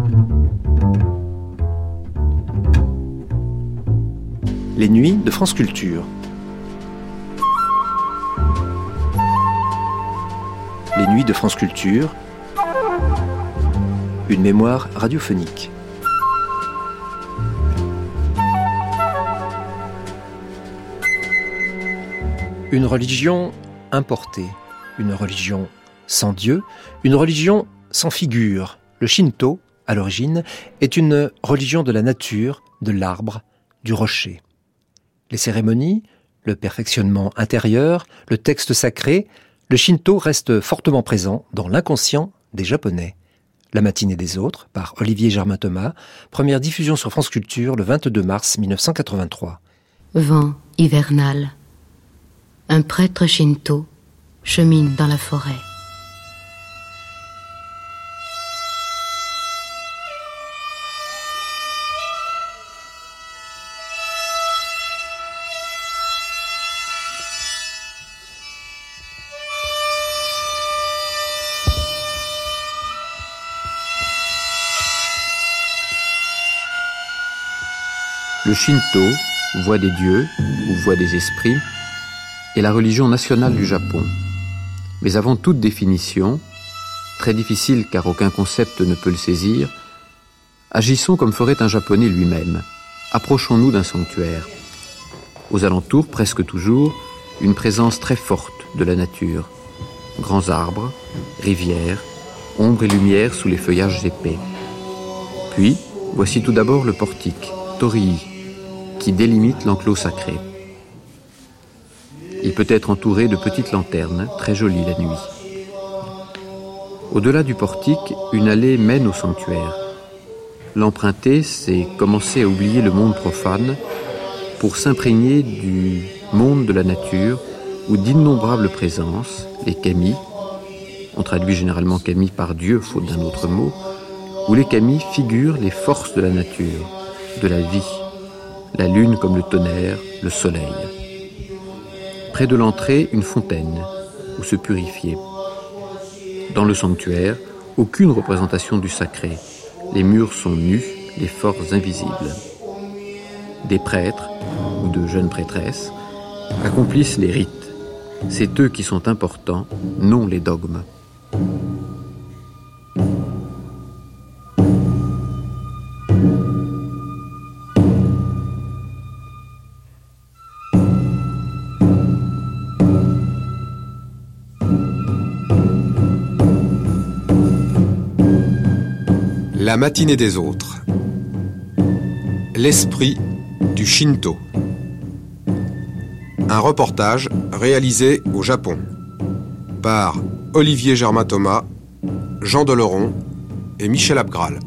Les nuits de France Culture. Les nuits de France Culture. Une mémoire radiophonique. Une religion importée, une religion sans Dieu, une religion sans figure. Le Shinto, à l'origine, est une religion de la nature, de l'arbre, du rocher. Les cérémonies, le perfectionnement intérieur, le texte sacré, le Shinto reste fortement présent dans l'inconscient des Japonais. La matinée des autres, par Olivier Germain-Thomas, première diffusion sur France Culture le 22 mars 1983. Vent hivernal. Un prêtre Shinto chemine dans la forêt. Le Shinto, voix des dieux ou voix des esprits, est la religion nationale du Japon. Mais avant toute définition, très difficile car aucun concept ne peut le saisir, agissons comme ferait un Japonais lui-même. Approchons-nous d'un sanctuaire. Aux alentours, presque toujours, une présence très forte de la nature. Grands arbres, rivières, ombre et lumière sous les feuillages épais. Puis, voici tout d'abord le portique, torii, qui délimite l'enclos sacré. Il peut être entouré de petites lanternes, très jolies la nuit. Au-delà du portique, une allée mène au sanctuaire. L'emprunter, c'est commencer à oublier le monde profane pour s'imprégner du monde de la nature où d'innombrables présences, les kami, on traduit généralement kami par Dieu, faute d'un autre mot, où les kami figurent les forces de la nature, de la vie, la lune comme le tonnerre, le soleil. Près de l'entrée, une fontaine, où se purifier. Dans le sanctuaire, aucune représentation du sacré. Les murs sont nus, les forces invisibles. Des prêtres, ou de jeunes prêtresses, accomplissent les rites. C'est eux qui sont importants, non les dogmes. La matinée des autres. L'esprit du Shinto. Un reportage réalisé au Japon par Olivier Germain-Thomas, Jean Deleron et Michel Abgral.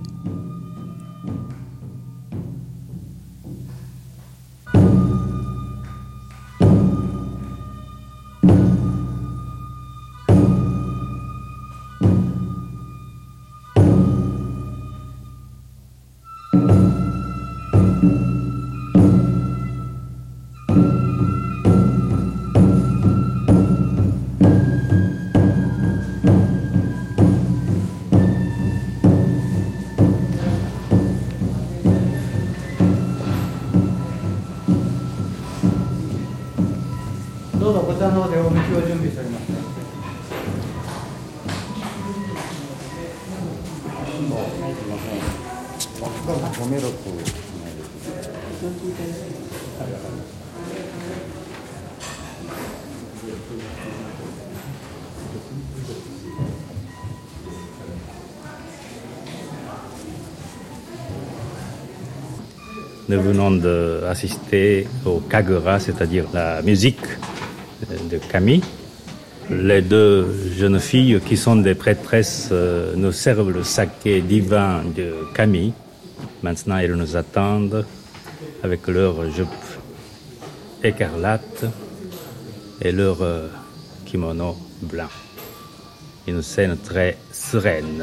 Nous venons d'assister au Kagura, c'est-à-dire la musique de kami. Les deux jeunes filles qui sont des prêtresses nous servent le saké divin de kami. Maintenant, elles nous attendent avec leur jupe écarlate et leur kimono blanc. Une scène très sereine.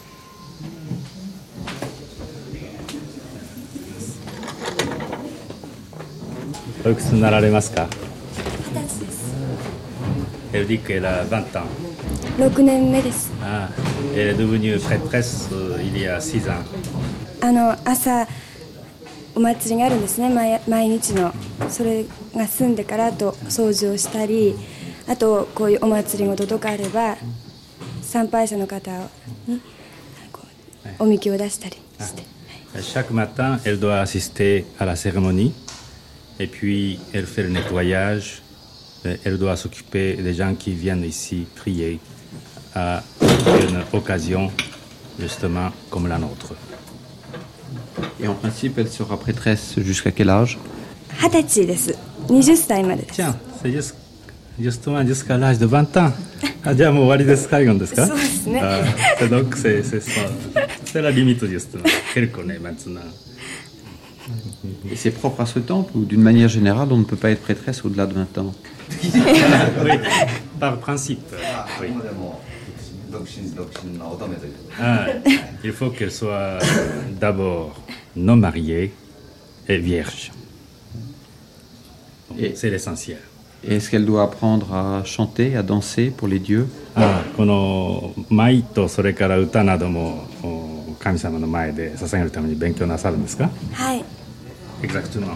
おいくつになられますか？ Elle dit qu'elle a 20 ans. 6年目です。 Ah, elle est devenue prêtresse il y a 6 ans. 朝お祭りがあるんですね、毎日の。それが済んでからあと掃除をしたり、あとこういうお祭り事とかあれば参拝者の方におみきを出したりして。 Chaque matin, elle doit assister à la cérémonie et puis elle fait le nettoyage. Elle doit s'occuper des gens qui viennent ici prier à une occasion justement comme la nôtre. Et en principe, elle sera prêtresse jusqu'à quel âge? 20歳です。20歳までです。 Tiens, c'est justement jusqu'à l'âge de 20 ans. Ah, déjà, mon wali desu ka, c'est ça? そうですね。 Donc, c'est ça. C'est la limite, justement, qu'elle connaît maintenant. Et c'est propre à ce temple ou d'une manière générale, on ne peut pas être prêtresse au-delà de 20 ans? Oui, par principe. Oui. Ah, il faut qu'elle soit d'abord non mariée et vierge. Donc, c'est l'essentiel. Et est-ce qu'elle doit apprendre à chanter, à danser pour les dieux? この舞とそれから歌なども神様の前で捧げるために勉強なさるんですか？ はい。 Exactement.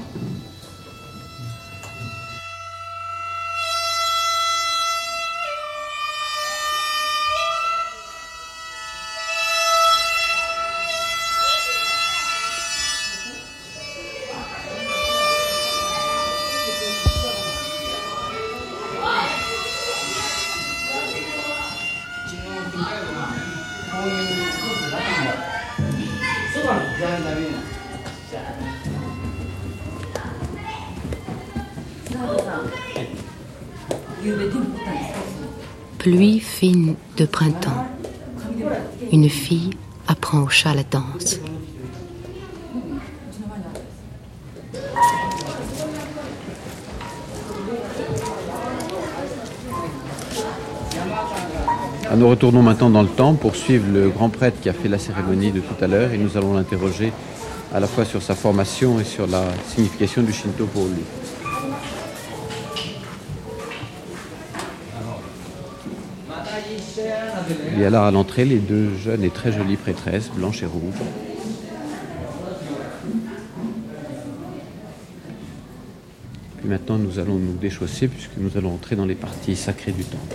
Pluie fine de printemps. Une fille apprend au chat la danse. Nous retournons maintenant dans le temple pour suivre le grand prêtre qui a fait la cérémonie de tout à l'heure et nous allons l'interroger à la fois sur sa formation et sur la signification du Shinto pour lui. Il y a là à l'entrée les deux jeunes et très jolies prêtresses, blanches et rouges. Puis maintenant nous allons nous déchausser puisque nous allons entrer dans les parties sacrées du temple.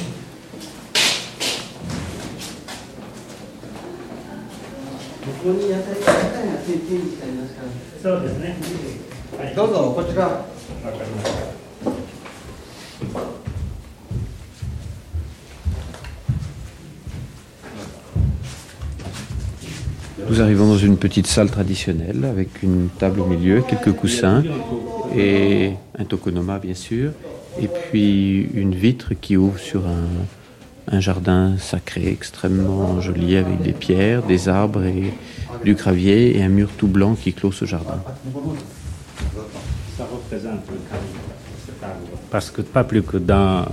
Nous arrivons dans une petite salle traditionnelle avec une table au milieu, quelques coussins et un tokonoma bien sûr, et puis une vitre qui ouvre sur un jardin sacré extrêmement joli avec des pierres, des arbres et du gravier et un mur tout blanc qui clôt ce jardin. Ça représente le kami, cet arbre. Parce que pas plus que dans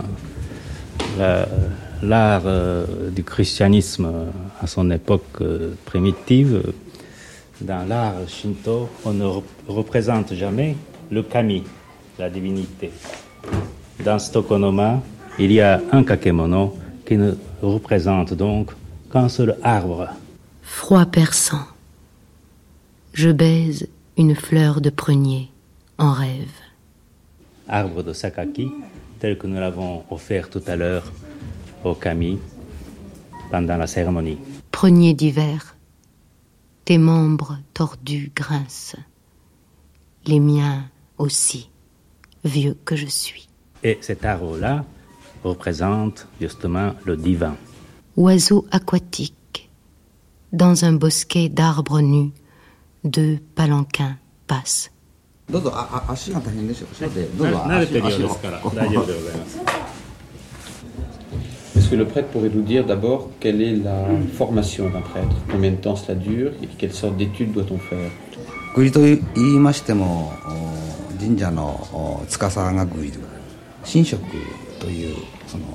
l'art du christianisme à son époque primitive, dans l'art shinto, on ne représente jamais le kami, la divinité. Dans ce tokonoma, il y a un kakemono qui ne représente donc qu'un seul arbre. Froid perçant. Je baise une fleur de prunier en rêve. Arbre de sakaki, tel que nous l'avons offert tout à l'heure au kami pendant la cérémonie. Prunier d'hiver, tes membres tordus grincent. Les miens aussi, vieux que je suis. Et cet arbre-là représente justement le divin. Oiseau aquatique, dans un bosquet d'arbres nus, deux palanquins passent. Est-ce que le prêtre pourrait nous dire d'abord quelle est la formation d'un prêtre? Combien de temps cela dure et quelle sorte d'études doit-on faire? 宮司と言いましても神社の司が宮司、神職というその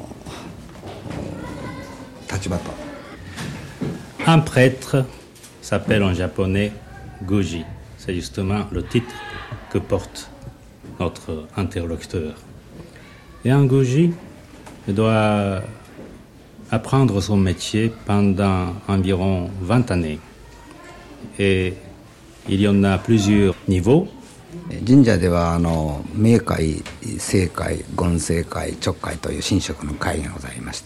立場と。 Un prêtre s'appelle en japonais goji. C'est justement le titre que porte notre interlocuteur. Et un goji doit apprendre son métier pendant environ 20 années. Et il y en a plusieurs niveaux. 神社では明会、正会、権正会、直会という神職の会がございまして、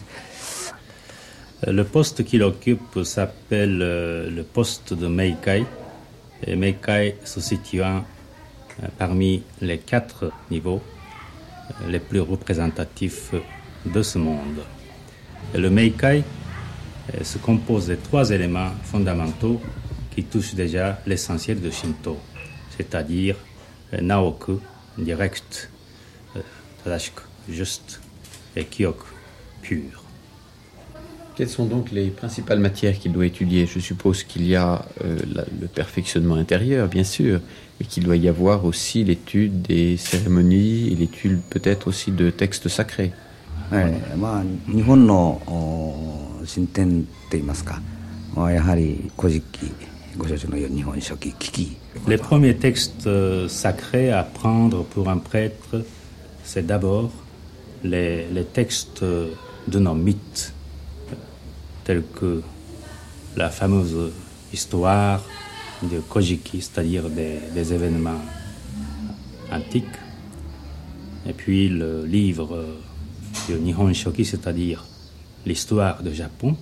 Le poste qu'il occupe s'appelle le poste de Meikai. Et Meikai se situant parmi les 4 niveaux les plus représentatifs de ce monde. Et le Meikai se compose de 3 éléments fondamentaux qui touchent déjà l'essentiel de Shinto, c'est-à-dire Naoku, direct, Tadashiku, juste, et Kyoku, pur. Quelles sont donc les principales matières qu'il doit étudier? Je suppose qu'il y a le perfectionnement intérieur, bien sûr, et qu'il doit y avoir aussi l'étude des cérémonies et l'étude peut-être aussi de textes sacrés. 日本の神典って言いますか、やはり古事記、ご承知のように日本書紀、紀記。 Les premiers textes sacrés à prendre pour un prêtre, c'est d'abord les textes de nos mythes, tels que la fameuse histoire de Kojiki, c'est-à-dire des événements antiques, et puis le livre de Nihon Shoki, c'est-à-dire l'histoire de Japon.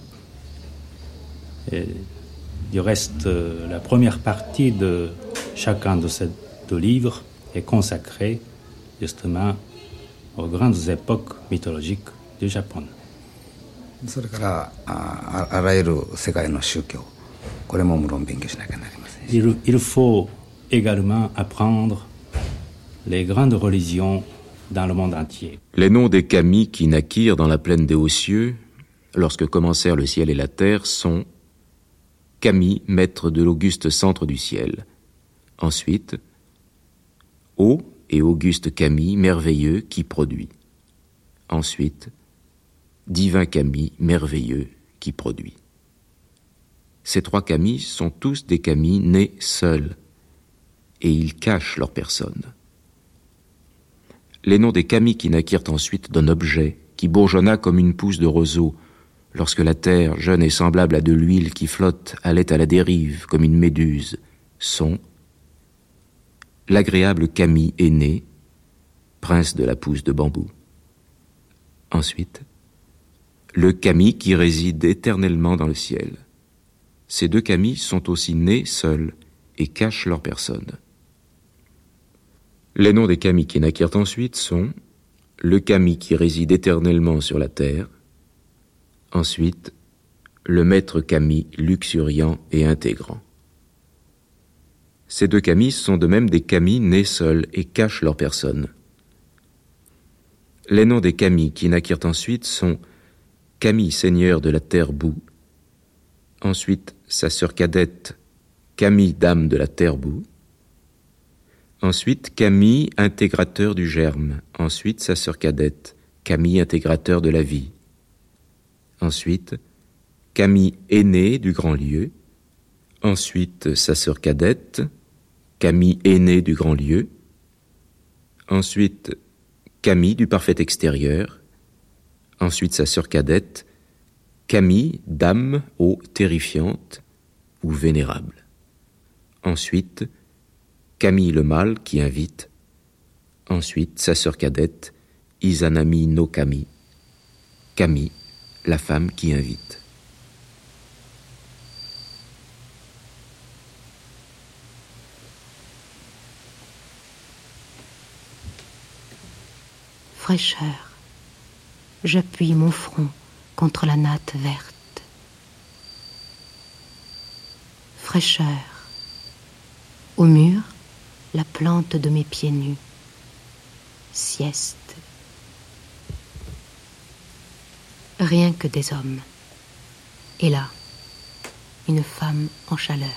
Et du reste, la première partie de chacun de ces 2 livres est consacrée justement aux grandes époques mythologiques du Japon. それからあらゆる世界の宗教、これも無論勉強しなきゃなりませんし、 Il faut également apprendre les grandes religions dans le monde entier. Les noms des kami qui naquirent dans la plaine des hauts cieux, lorsque commencèrent le ciel et la terre, sont Kami, maître de l'auguste centre du ciel. Ensuite, Haut et auguste Kami, merveilleux, qui produit. Ensuite, divin Kami, merveilleux, qui produit. Ces 3 kami sont tous des kami nés seuls, et ils cachent leur personne. Les noms des kami qui naquirent ensuite d'un objet qui bourgeonna comme une pousse de roseau, lorsque la terre, jeune et semblable à de l'huile qui flotte, allait à la dérive comme une méduse, sont l'agréable kami aîné, prince de la pousse de bambou. Ensuite, le kami qui réside éternellement dans le ciel. Ces 2 kami sont aussi nés seuls et cachent leur personne. Les noms des kami qui naquirent ensuite sont le kami qui réside éternellement sur la terre, ensuite le maître kami luxuriant et intégrant. Ces 2 kami sont de même des kami nés seuls et cachent leur personne. Les noms des kami qui naquirent ensuite sont Kami, seigneur de la terre boue, ensuite sa sœur cadette, Kami, dame de la terre boue, ensuite Kami, intégrateur du germe, ensuite sa sœur cadette, Kami, intégrateur de la vie, ensuite Kami, aîné du grand lieu, ensuite sa sœur cadette, Kami, aîné du grand lieu, ensuite Kami, du parfait extérieur, ensuite sa sœur cadette, Kami, dame, ô terrifiante ou vénérable. Ensuite, Kami le mâle qui invite. Ensuite, sa sœur cadette, Izanami no Kami, Kami, la femme qui invite. Fraîcheur. J'appuie mon front contre la natte verte. Fraîcheur. Au mur, la plante de mes pieds nus. Sieste. Rien que des hommes. Et là, une femme en chaleur.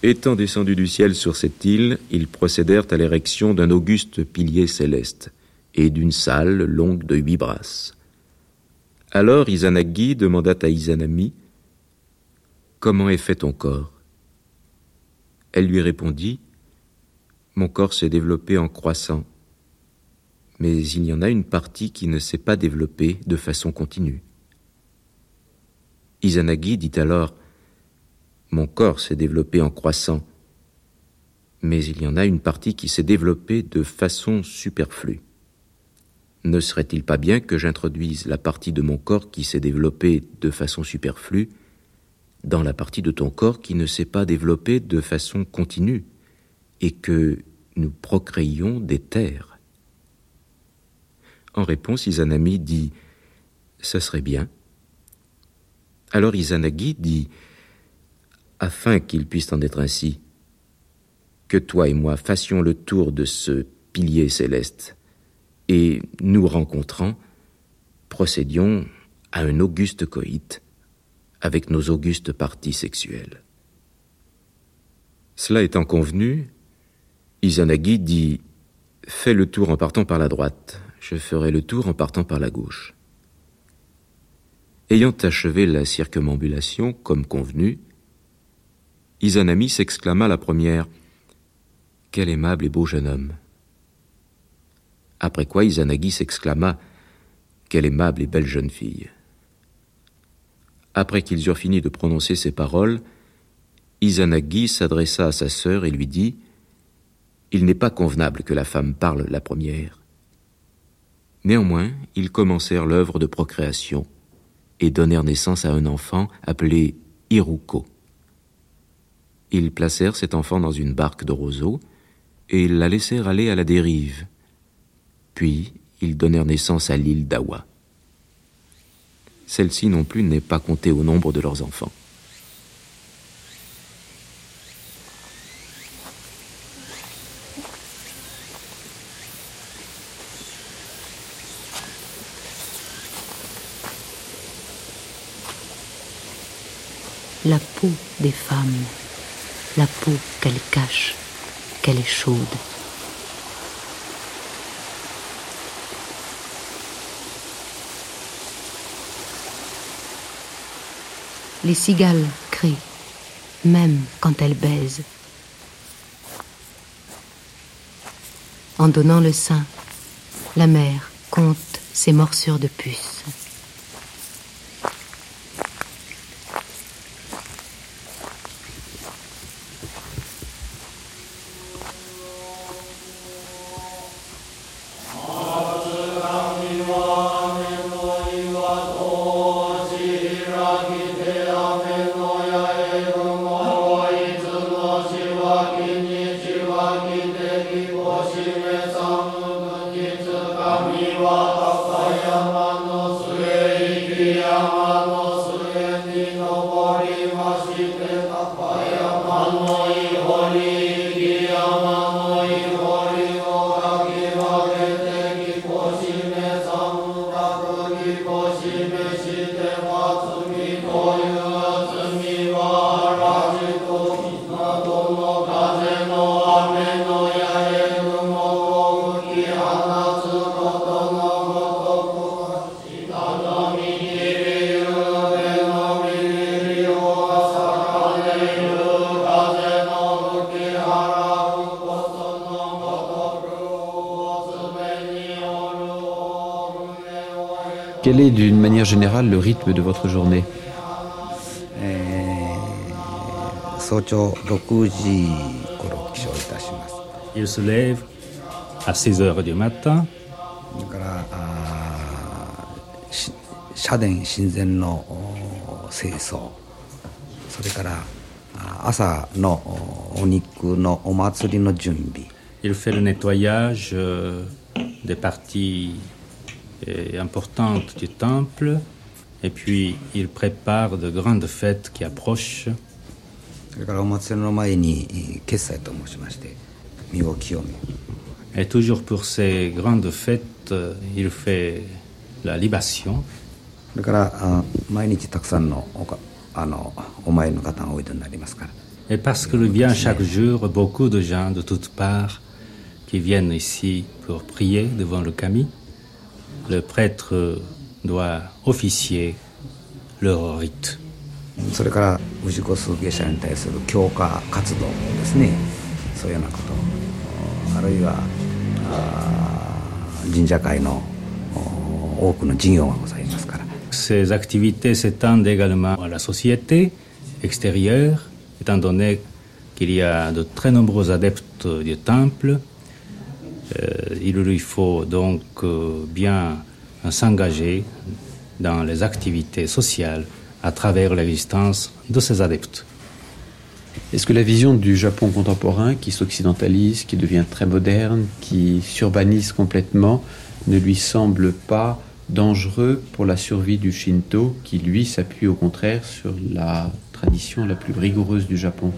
Étant descendus du ciel sur cette île, ils procédèrent à l'érection d'un auguste pilier céleste et d'une salle longue de 8 brasses. Alors Izanagi demanda à Izanami « Comment est fait ton corps ?» Elle lui répondit « Mon corps s'est développé en croissant, mais il y en a une partie qui ne s'est pas développée de façon continue. » Izanagi dit alors « Mon corps s'est développé en croissant, mais il y en a une partie qui s'est développée de façon superflue. Ne serait-il pas bien que j'introduise la partie de mon corps qui s'est développée de façon superflue dans la partie de ton corps qui ne s'est pas développée de façon continue et que nous procréions des terres ?» En réponse, Izanami dit « Ça serait bien. » Alors Izanagi dit « Afin qu'il puisse en être ainsi, que toi et moi fassions le tour de ce pilier céleste, et nous rencontrant, procédions à un auguste coït avec nos augustes parties sexuelles. » Cela étant convenu, Izanagi dit « Fais le tour en partant par la droite, je ferai le tour en partant par la gauche. » Ayant achevé la circumambulation comme convenu, Izanami s'exclama la première « Quel aimable et beau jeune homme !» Après quoi Izanagi s'exclama « Quelle aimable et belle jeune fille !» Après qu'ils eurent fini de prononcer ces paroles, Izanagi s'adressa à sa sœur et lui dit « Il n'est pas convenable que la femme parle la première. » Néanmoins, ils commencèrent l'œuvre de procréation et donnèrent naissance à un enfant appelé Iruko. Ils placèrent cet enfant dans une barque de roseaux et la laissèrent aller à la dérive. Puis, ils donnèrent naissance à l'île d'Awa. Celle-ci non plus n'est pas comptée au nombre de leurs enfants. La peau des femmes, la peau qu'elle cache, qu'elle est chaude. Les cigales crient, même quand elles baisent. En donnant le sein, la mère compte ses morsures de puces. Quel est d'une manière générale le rythme de votre journée? Il se lève à 6 heures du matin. Il fait le nettoyage des parties importantes du temple et puis il prépare de grandes fêtes qui approchent. Et toujours pour ces grandes fêtes, il fait la libation. Et parce qu'il vient chaque jour beaucoup de gens de toutes parts qui viennent ici pour prier devant le kami, le prêtre doit officier leur rite. それから氏子崇下者に対する教化活動ですね、そういうようなこと、あるいは神社会の多くの事業がございますから。 Ces activités s'étendent également à la société extérieure, étant donné qu'il y a de très nombreux adeptes du temple. Il lui faut donc bien s'engager dans les activités sociales à travers l'existence de ces adeptes. Est-ce que la vision du Japon contemporain, qui s'occidentalise, qui devient très moderne, qui s'urbanise complètement, ne lui semble pas dangereux pour la survie du Shinto, qui lui s'appuie au contraire sur la tradition la plus rigoureuse du Japon?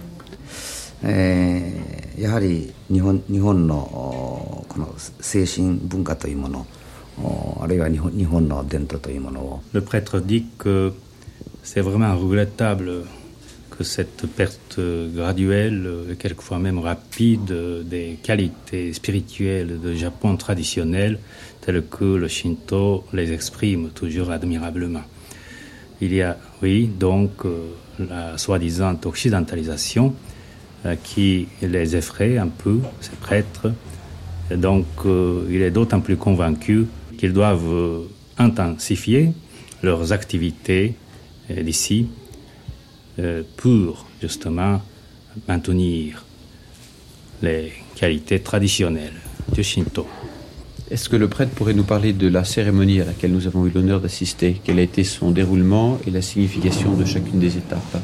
やはり日本のこの精神文化というもの、あるいは日本の伝統というものを。 Le prêtre dit que c'est vraiment regrettable que cette perte graduelle et quelquefois même rapide des qualités spirituelles du Japon traditionnel telles que le Shinto les exprime toujours admirablement. Il y a, oui, donc la soi-disant occidentalisation qui les effraie un peu, ces prêtres. Et donc il est d'autant plus convaincu qu'ils doivent intensifier leurs activités d'ici pour justement maintenir les qualités traditionnelles du Shinto. Est-ce que le prêtre pourrait nous parler de la cérémonie à laquelle nous avons eu l'honneur d'assister? Quel a été son déroulement et la signification de chacune des étapes?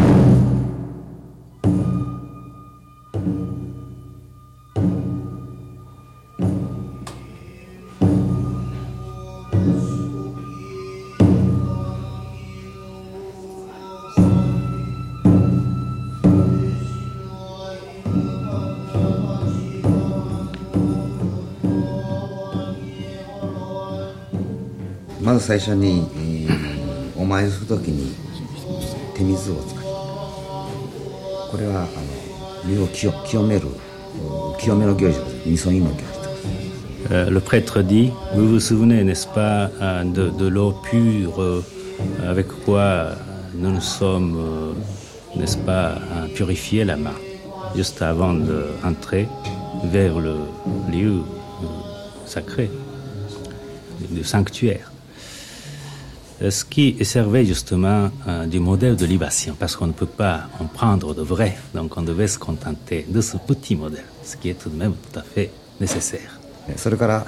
まず最初に、お参りするときに手水を使う。これは身を清めの行事、みそぎの行事です。 Le prêtre dit, vous vous souvenez, n'est-ce pas, de l'eau pure avec quoi nous nous sommes, n'est-ce pas, purifié la main, juste avant d'entrer vers le lieu sacré, le sanctuaire. Ce qui servait justement du modèle de libation, parce qu'on ne peut pas en prendre de vrai, donc on devait se contenter de ce petit modèle, ce qui est tout de même tout à fait nécessaire. それから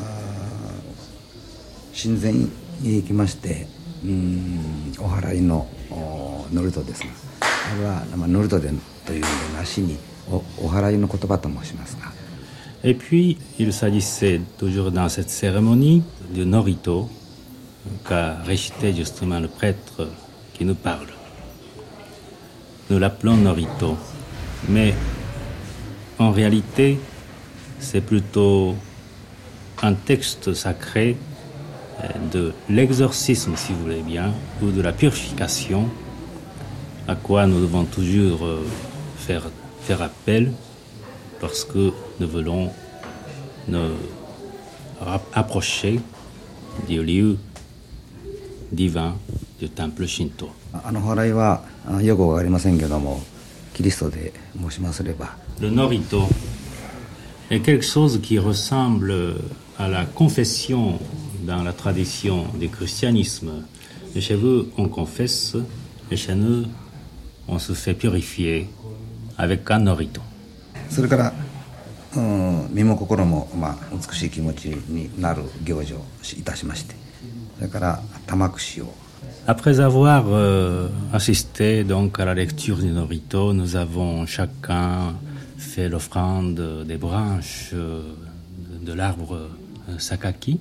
神前に行きまして、お祓いの祝詞ですが、あれは祝詞というのでなしにお祓いの言葉と申しますが。 Et puis, il s'agissait toujours dans cette cérémonie du Norito qu'a récité justement le prêtre qui nous parle. Nous l'appelons Norito, mais en réalité, c'est plutôt un texte sacré de l'exorcisme, si vous voulez bien, ou de la purification, à quoi nous devons toujours faire appel, parce que nous voulons nous approcher du lieu divin du temple Shinto. あの祓いはよくわかりませんけども、キリストで申しますれば。 Le Norito est quelque chose qui ressemble à la confession dans la tradition du christianisme. Et chez vous, on confesse, et chez nous, on se fait purifier avec un Norito. それから身も心も、美しい気持ちになる行事をいたしまして、それから玉串を。 Après avoir assisté donc à la lecture du Norito, nous avons chacun fait l'offrande des branches de l'arbre sakaki.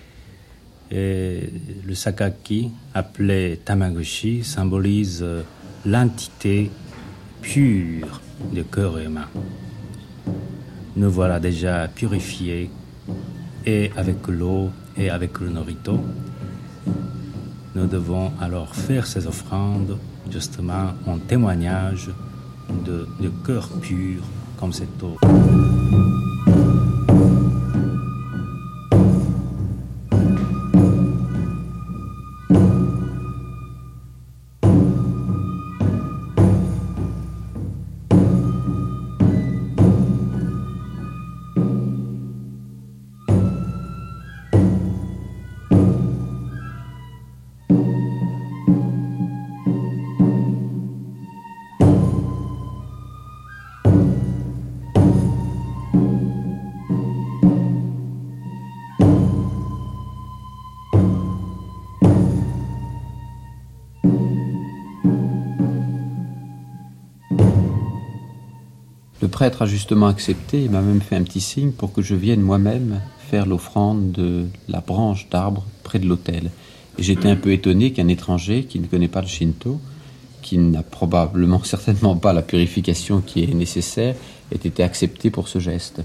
Et le sakaki, appelé tamaguchi, symbolise l'entité pure du cœur humain. Nous voilà déjà purifiés, et avec l'eau et avec le Norito. Nous devons alors faire ces offrandes justement en témoignage de cœur pur comme cette eau. Le prêtre a justement accepté et m'a même fait un petit signe pour que je vienne moi-même faire l'offrande de la branche d'arbre près de l'autel. Et j'étais un peu étonné qu'un étranger qui ne connaît pas le Shinto, qui n'a probablement certainement pas la purification qui est nécessaire, ait été accepté pour ce geste.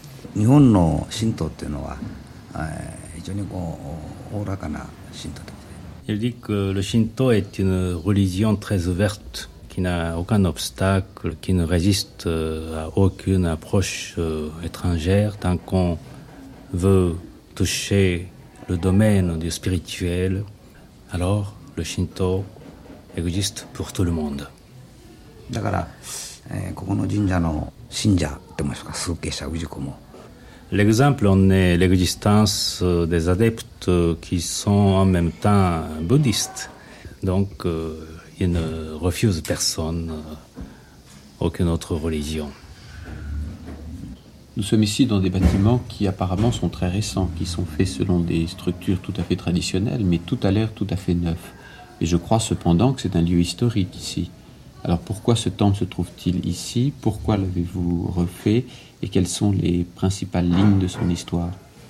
Il dit que le Shinto est une religion très ouverte, qui n'a aucun obstacle, qui ne résiste à aucune approche étrangère tant qu'on veut toucher le domaine du spirituel. Alors, le Shinto existe pour tout le monde. L'exemple en est l'existence des adeptes qui sont en même temps bouddhistes. Donc, ils ne refusent personne, aucune autre religion. Nous sommes ici dans des bâtiments qui apparemment sont très récents, qui sont faits selon des structures tout à fait traditionnelles, mais tout a l'air tout à fait neuf. Et je crois cependant que c'est un lieu historique ici. Alors pourquoi ce temple se trouve-t-il ici? Pourquoi l'avez-vous refait? Et quelles sont les principales lignes de son histoire?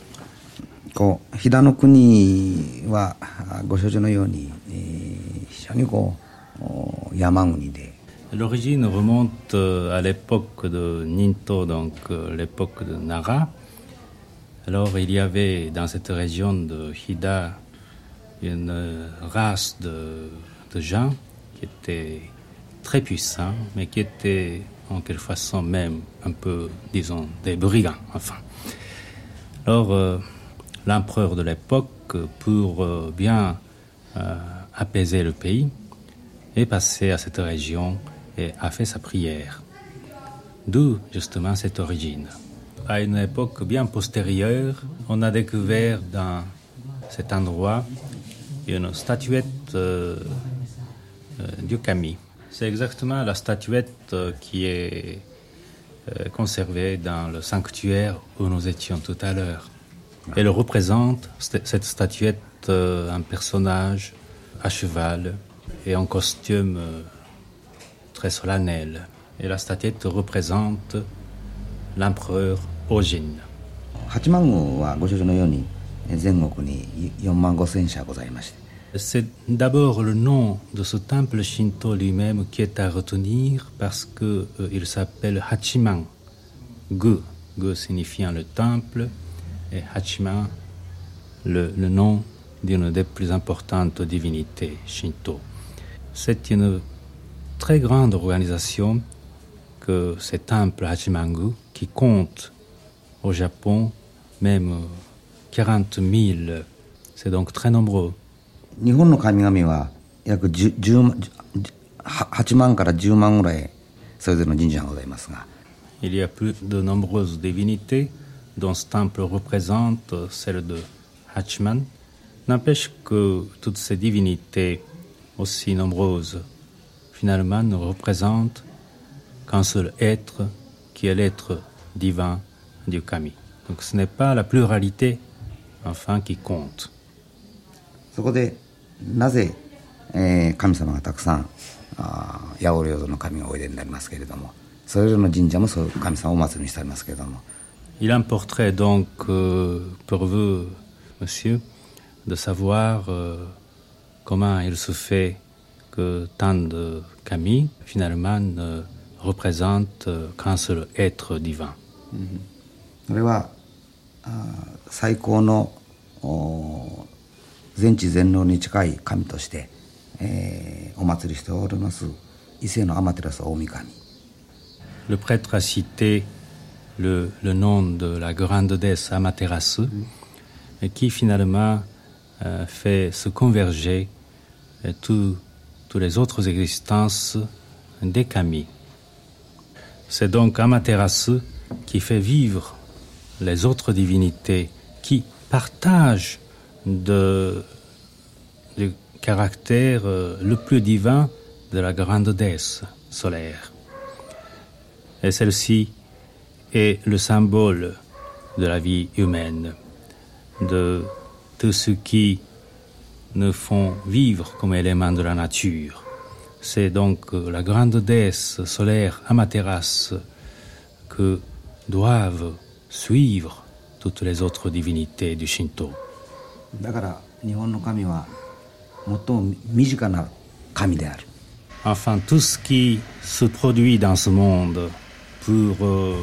L'origine remonte à l'époque de Ninto, donc l'époque de Nara. Alors il y avait dans cette région de Hida une race de gens qui étaient très puissants, mais qui étaient en quelque façon même un peu, disons, des brigands, enfin. Alors l'empereur de l'époque, pour bien apaiser le pays, est passé à cette région et a fait sa prière. D'où justement cette origine. À une époque bien postérieure, on a découvert dans cet endroit une statuette du kami. C'est exactement la statuette qui est conservée dans le sanctuaire où nous étions tout à l'heure. Elle représente, cette statuette, un personnage à cheval et en costume très solennel. Et la statuette représente l'empereur Ojin. C'est d'abord le nom de ce temple Shinto lui-même qui est à retenir parce qu'il s'appelle Hachiman. Gu signifiant le temple et Hachiman le nom d'une des plus importantes divinités Shinto. C'est une très grande organisation que ce temple Hachiman-gu qui compte au Japon même 40 000, c'est donc très nombreux. Il y a plus de nombreuses divinités dont ce temple représente celle de Hachiman. N'empêche que toutes ces divinités aussi nombreuses finalement ne représentent qu'un seul être qui est l'être divin du kami. Donc ce n'est pas la pluralité enfin qui compte. Il importerait donc pour vous, monsieur, de savoir comment il se fait que tant de kami finalement ne représentent qu'un seul être divin. le prêtre a cité le nom de la grande déesse Amaterasu, et qui finalement fait se converger toutes les autres existences des kami. C'est donc Amaterasu qui fait vivre les autres divinités qui partagent le caractère le plus divin de la grande déesse solaire. Et celle-ci est le symbole de la vie humaine, de tout ce qui nous font vivre comme éléments de la nature. C'est donc la grande déesse solaire Amaterasu que doivent suivre toutes les autres divinités du Shinto. Enfin, tout ce qui se produit dans ce monde pour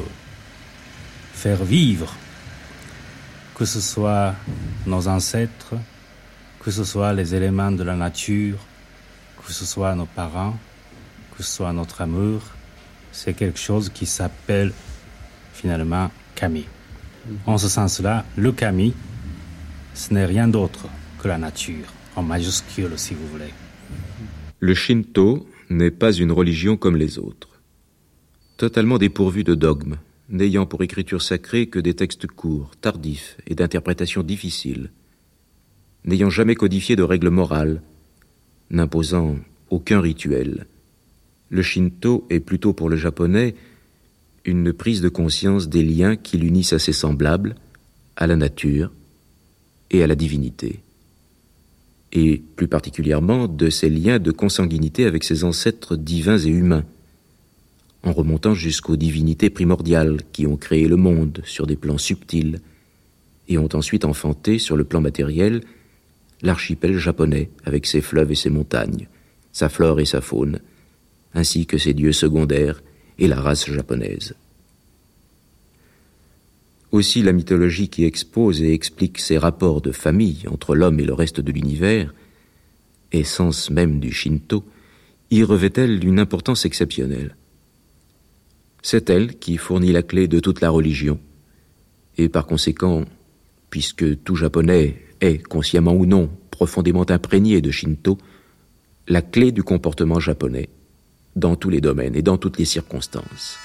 faire vivre, que ce soit nos ancêtres, que ce soit les éléments de la nature, que ce soit nos parents, que ce soit notre amour, c'est quelque chose qui s'appelle finalement kami. En ce sens-là, le kami, ce n'est rien d'autre que la nature, en majuscule si vous voulez. Le Shinto n'est pas une religion comme les autres, totalement dépourvue de dogmes, n'ayant pour écriture sacrée que des textes courts, tardifs et d'interprétation difficile, n'ayant jamais codifié de règles morales, n'imposant aucun rituel. Le Shinto est plutôt pour le japonais une prise de conscience des liens qui l'unissent à ses semblables, à la nature et à la divinité, et plus particulièrement de ses liens de consanguinité avec ses ancêtres divins et humains, en remontant jusqu'aux divinités primordiales qui ont créé le monde sur des plans subtils et ont ensuite enfanté sur le plan matériel l'archipel japonais avec ses fleuves et ses montagnes, sa flore et sa faune, ainsi que ses dieux secondaires et la race japonaise. Aussi la mythologie qui expose et explique ces rapports de famille entre l'homme et le reste de l'univers, essence même du Shinto, y revêt-elle une importance exceptionnelle. C'est elle qui fournit la clé de toute la religion, et par conséquent, puisque tout japonais est, consciemment ou non, profondément imprégné de Shinto, la clé du comportement japonais, dans tous les domaines et dans toutes les circonstances.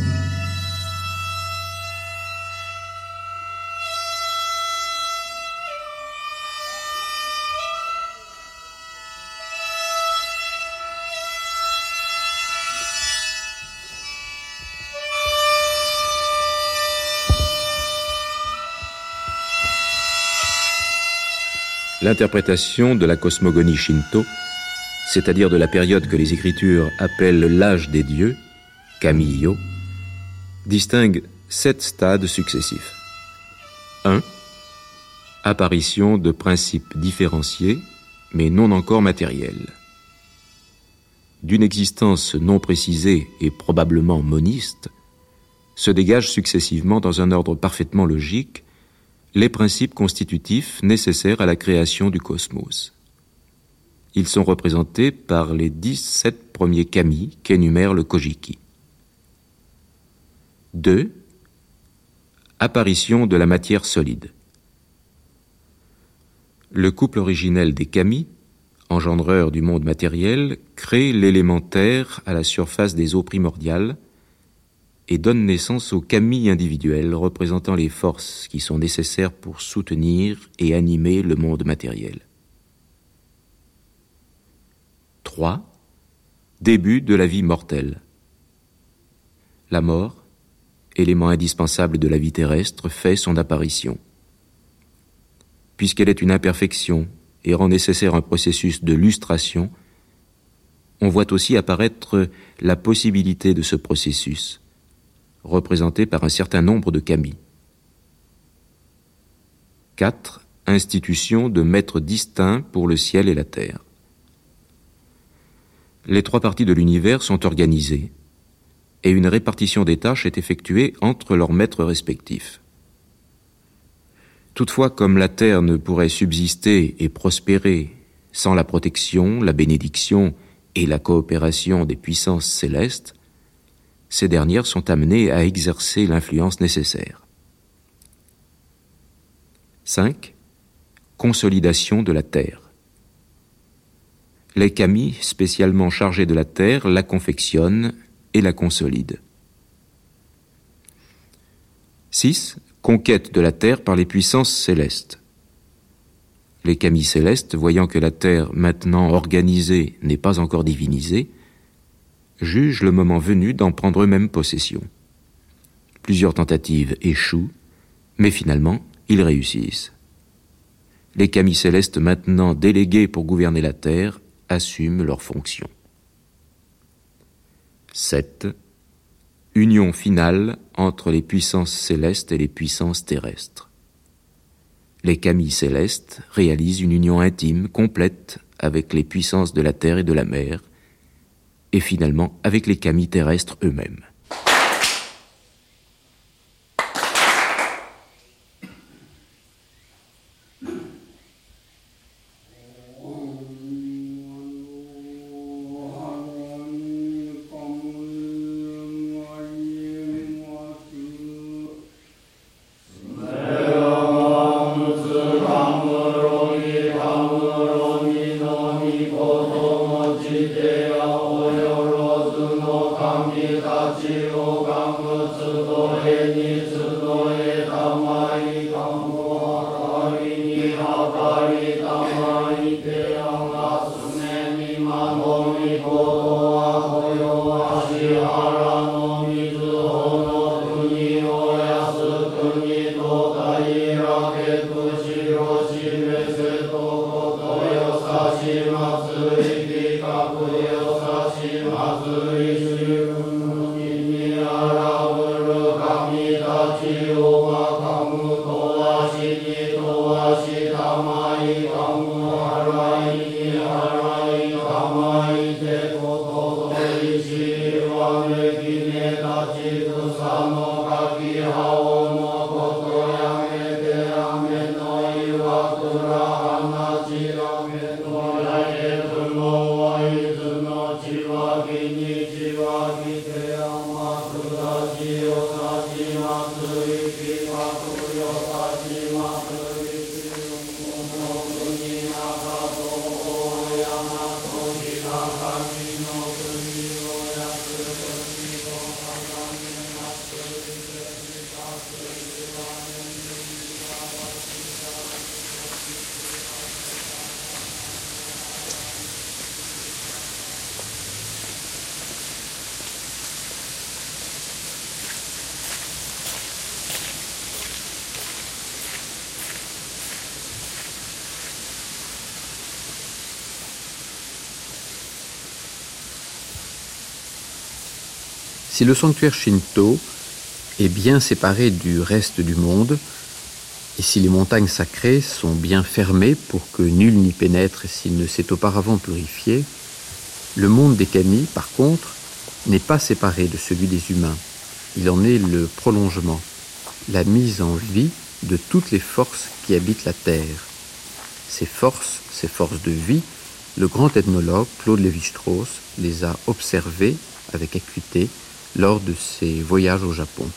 L'interprétation de la cosmogonie Shinto, c'est-à-dire de la période que les Écritures appellent l'âge des dieux, Kami-yo, distingue 7 stades successifs. 1. Apparition de principes différenciés, mais non encore matériels. D'une existence non précisée et probablement moniste, se dégagent successivement dans un ordre parfaitement logique les principes constitutifs nécessaires à la création du cosmos. Ils sont représentés par les 17 premiers kami qu'énumère le Kojiki. 2. Apparition de la matière solide. Le couple originel des kami, engendreur du monde matériel, crée l'élémentaire à la surface des eaux primordiales et donne naissance aux kami individuels représentant les forces qui sont nécessaires pour soutenir et animer le monde matériel. 3. Début de la vie mortelle. La mort, élément indispensable de la vie terrestre, fait son apparition. Puisqu'elle est une imperfection et rend nécessaire un processus de lustration, on voit aussi apparaître la possibilité de ce processus, représenté par un certain nombre de kami. 4. Institution de maîtres distincts pour le ciel et la terre. Les 3 parties de l'univers sont organisées et une répartition des tâches est effectuée entre leurs maîtres respectifs. Toutefois, comme la terre ne pourrait subsister et prospérer sans la protection, la bénédiction et la coopération des puissances célestes, ces dernières sont amenées à exercer l'influence nécessaire. 5. Consolidation de la terre. Les kami, spécialement chargés de la terre, la confectionnent et la consolident. 6. Conquête de la terre par les puissances célestes. Les kami célestes, voyant que la terre, maintenant organisée, n'est pas encore divinisée, jugent le moment venu d'en prendre eux-mêmes possession. Plusieurs tentatives échouent, mais finalement, ils réussissent. Les kami célestes, maintenant délégués pour gouverner la terre, assument leurs fonctions. 7. Union finale entre les puissances célestes et les puissances terrestres. Les kami célestes réalisent une union intime, complète, avec les puissances de la terre et de la mer, et finalement avec les kami terrestres eux-mêmes. Si le sanctuaire Shinto est bien séparé du reste du monde, et si les montagnes sacrées sont bien fermées pour que nul n'y pénètre s'il ne s'est auparavant purifié, le monde des kami, par contre, n'est pas séparé de celui des humains. Il en est le prolongement, la mise en vie de toutes les forces qui habitent la terre. Ces forces de vie, le grand ethnologue Claude Lévi-Strauss les a observées avec acuité lors de ses voyages au Japon.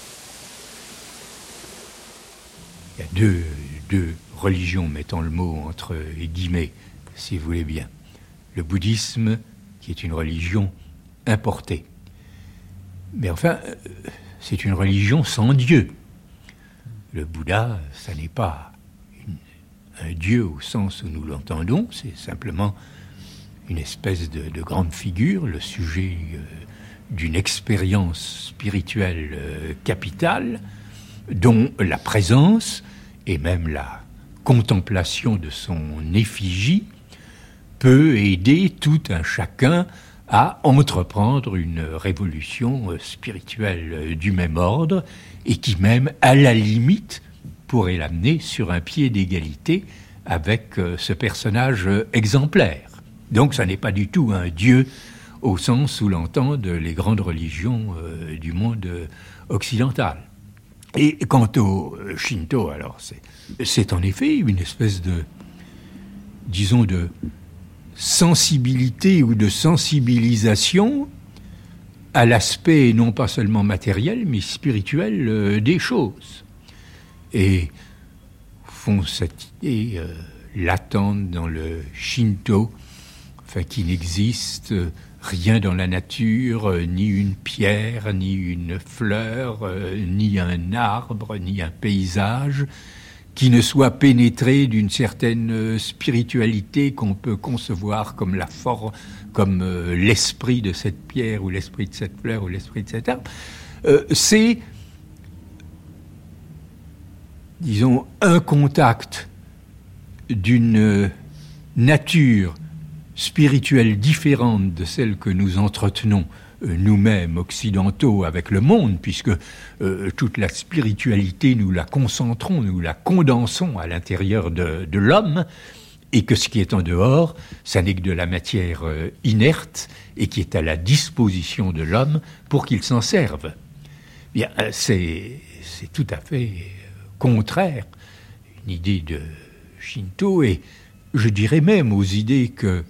Il y a deux religions, mettons le mot entre guillemets, si vous voulez bien. Le bouddhisme, qui est une religion importée. Mais enfin, c'est une religion sans Dieu. Le Bouddha, ça n'est pas un Dieu au sens où nous l'entendons, c'est simplement une espèce de grande figure, le sujet d'une expérience spirituelle capitale, dont la présence et même la contemplation de son effigie peut aider tout un chacun à entreprendre une révolution spirituelle du même ordre et qui même, à la limite, pourrait l'amener sur un pied d'égalité avec ce personnage exemplaire. Donc ça n'est pas du tout un Dieu au sens où l'entendent les grandes religions du monde occidental. Et quant au Shinto, alors c'est en effet une espèce de, disons, de sensibilité ou de sensibilisation à l'aspect non pas seulement matériel, mais spirituel des choses. Et font cette idée latente dans le Shinto, enfin qu'il n'existe rien dans la nature, ni une pierre, ni une fleur, ni un arbre, ni un paysage, qui ne soit pénétré d'une certaine spiritualité qu'on peut concevoir comme la forme, comme l'esprit de cette pierre, ou l'esprit de cette fleur, ou l'esprit de cet arbre. C'est, disons, un contact d'une nature spirituelle différente de celle que nous entretenons nous-mêmes, occidentaux, avec le monde, puisque toute la spiritualité, nous la concentrons, nous la condensons à l'intérieur de l'homme, et que ce qui est en dehors, ça n'est que de la matière inerte, et qui est à la disposition de l'homme pour qu'il s'en serve. Bien, c'est tout à fait contraire, une idée de Shinto, et je dirais même aux idées que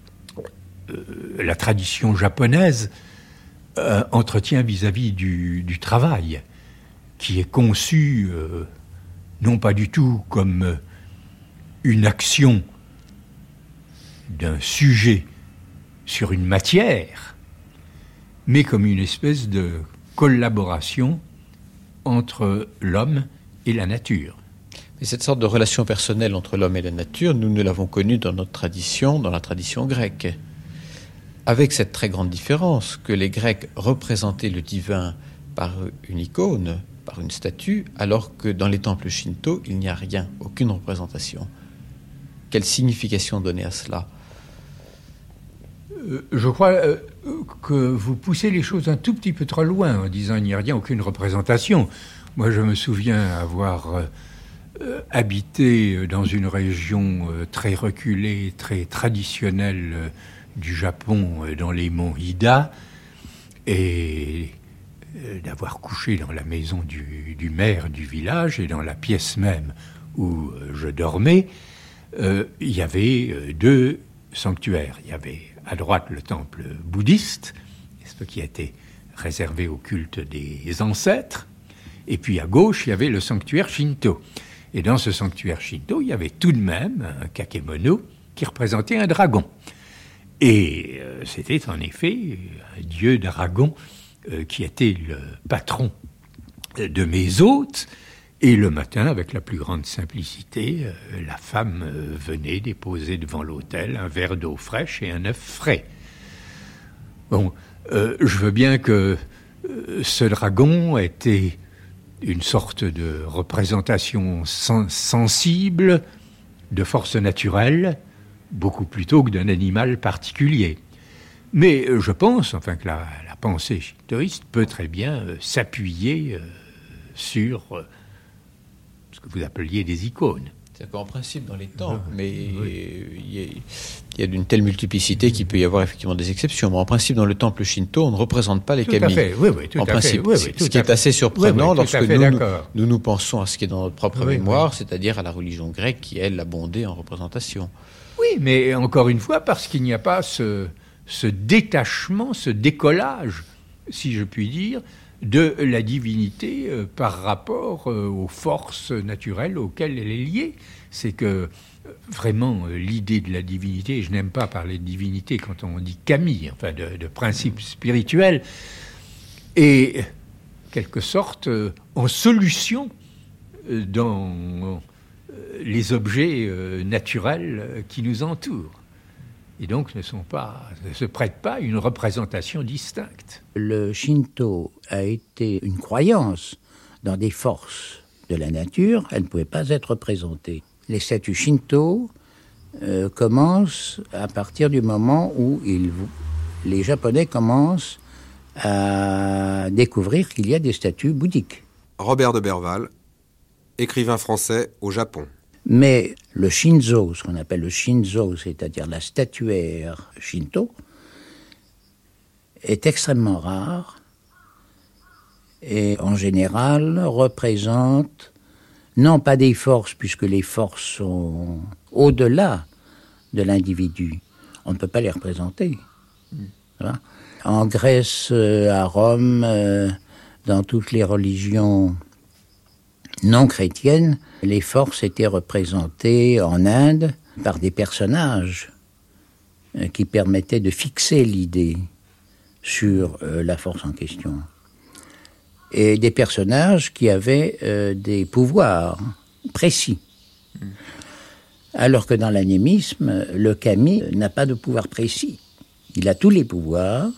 la tradition japonaise entretient vis-à-vis du travail, qui est conçu non pas du tout comme une action d'un sujet sur une matière, mais comme une espèce de collaboration entre l'homme et la nature. Et cette sorte de relation personnelle entre l'homme et la nature, nous l'avons connue dans notre tradition, dans la tradition grecque. Avec cette très grande différence que les Grecs représentaient le divin par une icône, par une statue, alors que dans les temples shinto, il n'y a rien, aucune représentation. Quelle signification donner à cela ? Je crois que vous poussez les choses un tout petit peu trop loin en disant il n'y a rien, aucune représentation. Moi, je me souviens avoir habité dans une région très reculée, très traditionnelle du Japon, dans les monts Hida, et d'avoir couché dans la maison du maire du village, et dans la pièce même où je dormais, il y avait deux sanctuaires. Il y avait à droite le temple bouddhiste, ce qui a été réservé au culte des ancêtres, et puis à gauche, il y avait le sanctuaire shinto. Et dans ce sanctuaire shinto, il y avait tout de même un kakemono qui représentait un dragon. Et c'était en effet un dieu dragon qui était le patron de mes hôtes. Et le matin, avec la plus grande simplicité, la femme venait déposer devant l'autel un verre d'eau fraîche et un œuf frais. Bon, je veux bien que ce dragon était une sorte de représentation sensible de force naturelle, beaucoup plutôt que d'un animal particulier. Mais je pense, enfin, que la pensée shintoïste peut très bien s'appuyer sur ce que vous appeliez des icônes. C'est-à-dire qu'en principe, dans les temples, mais il y a d'une telle multiplicité qu'il peut y avoir effectivement des exceptions. Mais en principe, dans le temple shinto, on ne représente pas les kami. Tout à fait, oui, tout en à principe, fait. Ce qui est assez surprenant lorsque nous pensons à ce qui est dans notre propre mémoire, oui. C'est-à-dire à la religion grecque qui, elle, abondait en représentation. Oui, mais encore une fois, parce qu'il n'y a pas ce détachement, ce décollage, si je puis dire, de la divinité par rapport aux forces naturelles auxquelles elle est liée. C'est que vraiment l'idée de la divinité, et je n'aime pas parler de divinité quand on dit kami, enfin de principe spirituel, est quelque sorte en solution dans les objets naturels qui nous entourent. Et donc ne se prêtent pas à une représentation distincte. Le Shinto a été une croyance dans des forces de la nature, elle ne pouvait pas être représentée. Les statues Shinto commencent à partir du moment où les Japonais commencent à découvrir qu'il y a des statues bouddhiques. Robert de Berval, écrivain français au Japon. Mais le shinzo, ce qu'on appelle le shinzo, c'est-à-dire la statuaire shinto, est extrêmement rare et en général représente non pas des forces, puisque les forces sont au-delà de l'individu. On ne peut pas les représenter. Voilà. En Grèce, à Rome, dans toutes les religions non chrétiennes, les forces étaient représentées en Inde par des personnages qui permettaient de fixer l'idée sur la force en question. Et des personnages qui avaient des pouvoirs précis. Alors que dans l'animisme, le kami n'a pas de pouvoir précis. Il a tous les pouvoirs,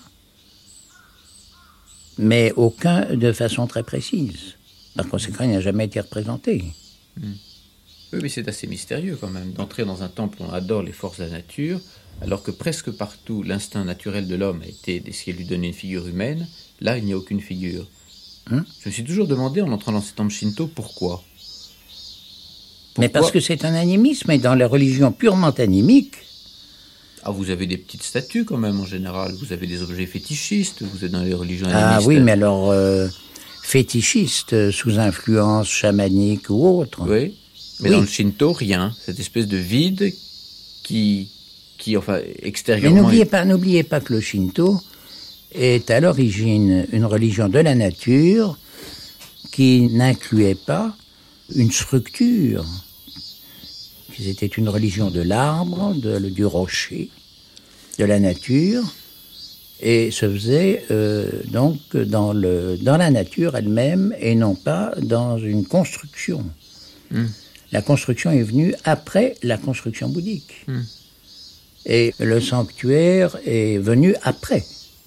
mais aucun de façon très précise. Par conséquent, il n'a jamais été représenté. Oui, mais c'est assez mystérieux quand même, d'entrer dans un temple où on adore les forces de la nature, alors que presque partout, l'instinct naturel de l'homme a été d'essayer de lui donner une figure humaine. Là, il n'y a aucune figure. Je me suis toujours demandé, en entrant dans ces temples shinto, pourquoi. Mais parce que c'est un animisme, et dans les religions purement animiques... Ah, vous avez des petites statues quand même, en général. Vous avez des objets fétichistes, vous êtes dans les religions animistes. Ah oui, mais alors, fétichistes, sous influence chamanique ou autre. Oui, mais dans le shinto, rien. Cette espèce de vide qui enfin, extérieurement... Mais n'oubliez pas que le shinto est à l'origine une religion de la nature qui n'incluait pas une structure. C'était une religion de l'arbre, du rocher, de la nature, et se faisait donc dans la nature elle-même et non pas dans une construction. La construction est venue après la construction bouddhique. Et le sanctuaire est venu après.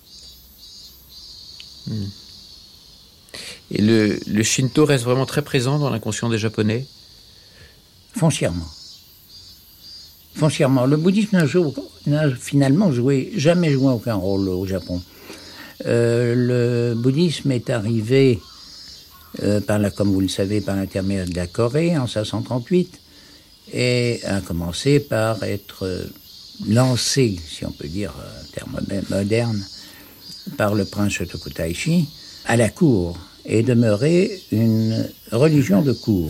Et le shinto reste vraiment très présent dans l'inconscient des Japonais ? Foncièrement. Foncièrement. Le bouddhisme n'a finalement jamais joué aucun rôle au Japon. Le bouddhisme est arrivé, comme vous le savez, par l'intermédiaire de la Corée en 1538 et a commencé par être lancé, si on peut dire un terme moderne, par le prince Shotoku Taishi à la cour et demeuré une religion de cour.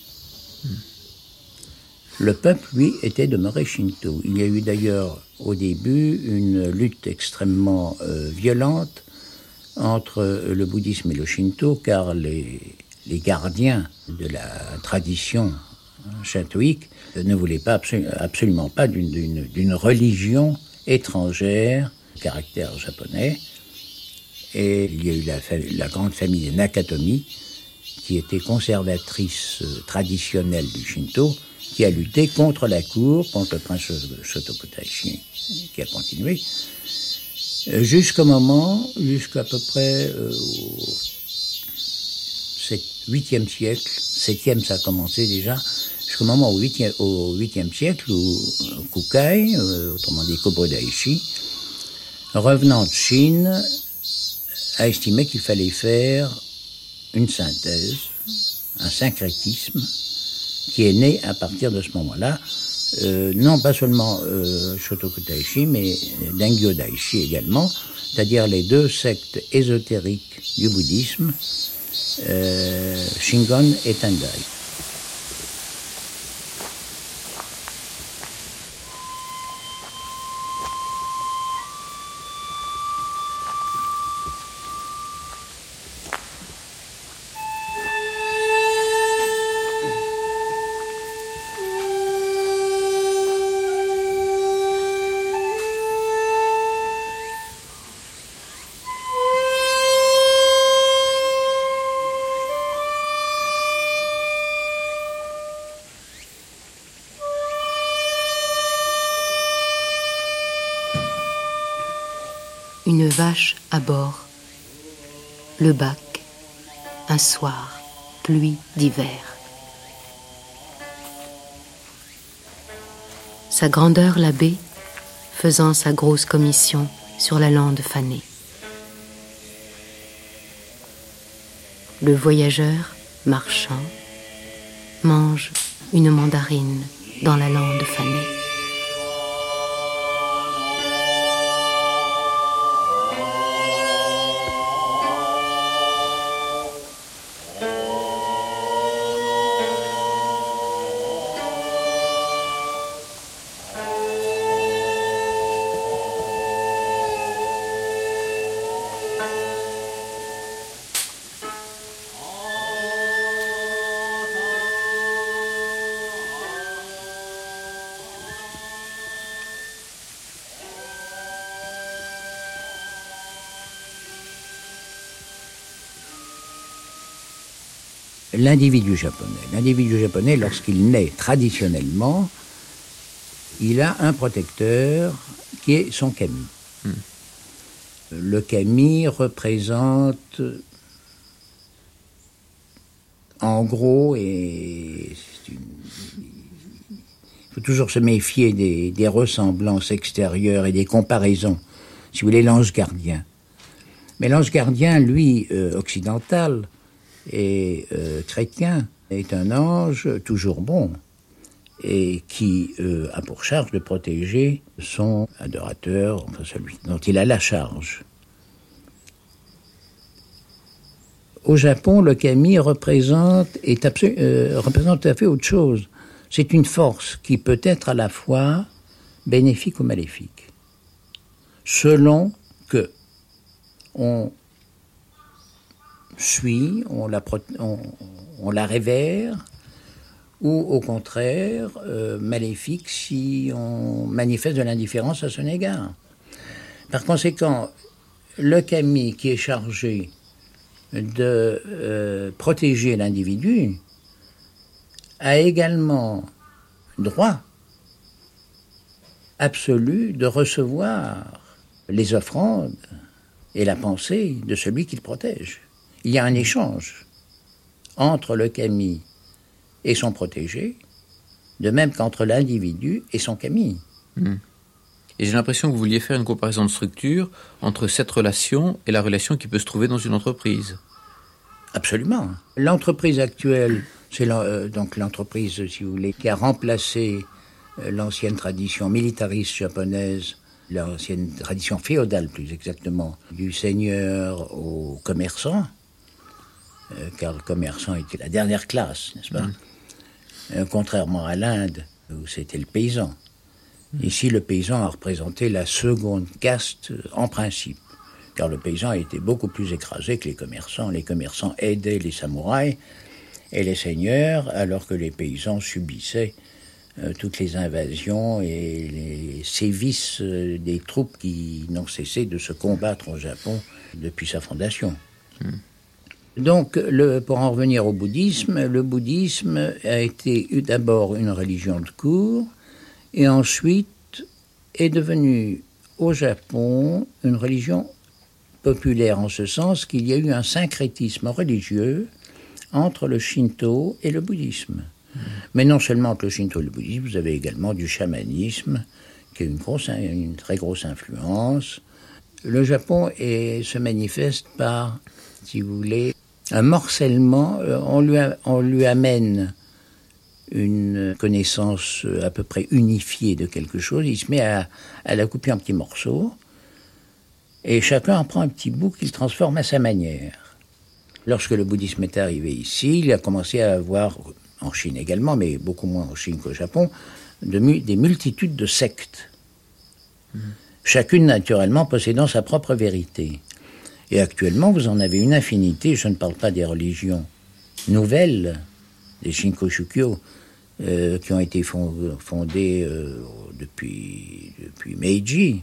Le peuple, lui, était demeuré shinto. Il y a eu d'ailleurs au début une lutte extrêmement violente entre le bouddhisme et le shinto, car les gardiens de la tradition shintoïque ne voulaient absolument pas d'une religion étrangère, caractère japonais. Et il y a eu la grande famille des Nakatomi, qui était conservatrice traditionnelle du shinto, qui a lutté contre la cour, contre le prince Shotoku Taishi, qui a continué, jusqu'à peu près au 8e siècle, 7e ça a commencé déjà, jusqu'au moment au 8e siècle où Kukai, autrement dit Kobō Daishi, revenant de Chine, a estimé qu'il fallait faire une synthèse, un syncrétisme, qui est né à partir de ce moment-là, non pas seulement Shotoku Taishi, mais Dengyo Daishi également, c'est-à-dire les deux sectes ésotériques du bouddhisme, Shingon et Tendai. Une vache à bord, le bac, un soir, pluie d'hiver. Sa grandeur l'abbé, faisant sa grosse commission sur la lande fanée. Le voyageur, marchant, mange une mandarine dans la lande fanée. l'individu japonais. L'individu japonais, lorsqu'il naît traditionnellement, il a un protecteur qui est son kami. Le kami représente, en gros, il faut toujours se méfier des ressemblances extérieures et des comparaisons. Si vous voulez, l'ange gardien. Mais l'ange gardien, lui, occidental et chrétien, est un ange toujours bon et qui a pour charge de protéger son adorateur, enfin celui dont il a la charge. Au Japon, le kami représente tout à fait autre chose. C'est une force qui peut être à la fois bénéfique ou maléfique, selon que on suit, on la révère, ou au contraire, maléfique si on manifeste de l'indifférence à son égard. Par conséquent, le kami qui est chargé de protéger l'individu a également droit absolu de recevoir les offrandes et la pensée de celui qu'il protège. Il y a un échange entre le kami et son protégé, de même qu'entre l'individu et son kami. Et j'ai l'impression que vous vouliez faire une comparaison de structure entre cette relation et la relation qui peut se trouver dans une entreprise. Absolument. L'entreprise actuelle, c'est donc l'entreprise, si vous voulez, qui a remplacé l'ancienne tradition militariste japonaise, l'ancienne tradition féodale plus exactement, du seigneur au commerçant, car le commerçant était la dernière classe, n'est-ce pas ? Contrairement à l'Inde, où c'était le paysan. Ici, le paysan a représenté la seconde caste en principe, car le paysan était beaucoup plus écrasé que les commerçants. Les commerçants aidaient les samouraïs et les seigneurs, alors que les paysans subissaient toutes les invasions et les sévices des troupes qui n'ont cessé de se combattre au Japon depuis sa fondation. Donc, pour en revenir au bouddhisme, le bouddhisme a été d'abord une religion de cour et ensuite est devenu au Japon une religion populaire en ce sens qu'il y a eu un syncrétisme religieux entre le Shinto et le bouddhisme. Mais non seulement entre le Shinto et le bouddhisme, vous avez également du chamanisme qui a une très grosse influence. Le Japon se manifeste par, si vous voulez, un morcellement. On lui amène une connaissance à peu près unifiée de quelque chose. Il se met à la couper en petits morceaux. Et chacun en prend un petit bout qu'il transforme à sa manière. Lorsque le bouddhisme est arrivé ici, il a commencé à avoir, en Chine également, mais beaucoup moins en Chine qu'au Japon, des multitudes de sectes. Chacune naturellement possédant sa propre vérité. Et actuellement, vous en avez une infinité. Je ne parle pas des religions nouvelles, des Shinko-shukyo, qui ont été fondées depuis Meiji,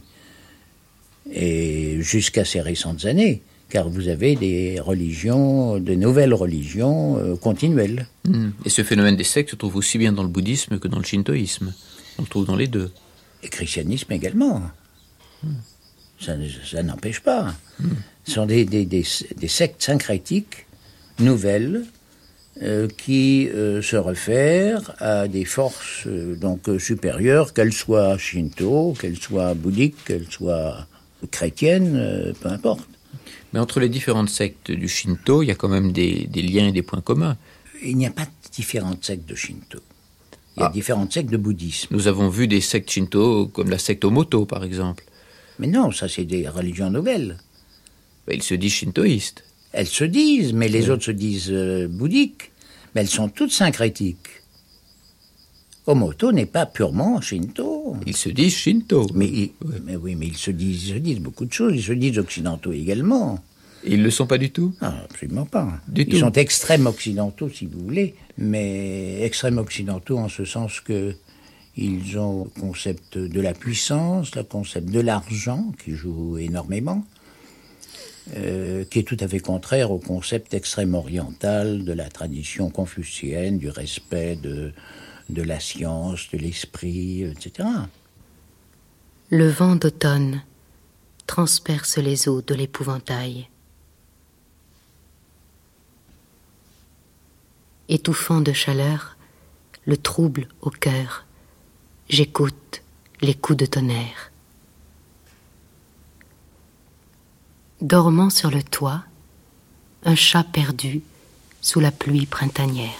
et jusqu'à ces récentes années, car vous avez de nouvelles religions continuelles. Et ce phénomène des sectes se trouve aussi bien dans le bouddhisme que dans le shintoïsme. On le trouve dans les deux. Et christianisme également. Ça n'empêche pas. Ce sont des sectes syncrétiques nouvelles qui se réfèrent à des forces supérieures, qu'elles soient shinto, qu'elles soient bouddhiques, qu'elles soient chrétiennes, peu importe. Mais entre les différentes sectes du Shinto, il y a quand même des liens et des points communs. Il n'y a pas de différentes sectes de Shinto. Il y a différentes sectes de bouddhisme. Nous avons vu des sectes Shinto comme la secte Omoto, par exemple. Mais non, ça c'est des religions nouvelles. Ils se disent shintoïstes. Elles se disent, mais les autres se disent bouddhiques. Mais elles sont toutes syncrétiques. Omoto n'est pas purement Shinto. Ils se disent Shinto. Mais ils se disent beaucoup de choses. Ils se disent occidentaux également. Et ils ne le sont pas du tout ? Ah, absolument pas. Ils sont extrêmes occidentaux, si vous voulez, mais extrêmes occidentaux en ce sens que ils ont le concept de la puissance, le concept de l'argent, qui joue énormément, qui est tout à fait contraire au concept extrême oriental de la tradition confucienne, du respect de la science, de l'esprit, etc. Le vent d'automne transperce les eaux de l'épouvantail. Étouffant de chaleur, le trouble au cœur, j'écoute les coups de tonnerre. Dormant sur le toit, un chat perdu sous la pluie printanière.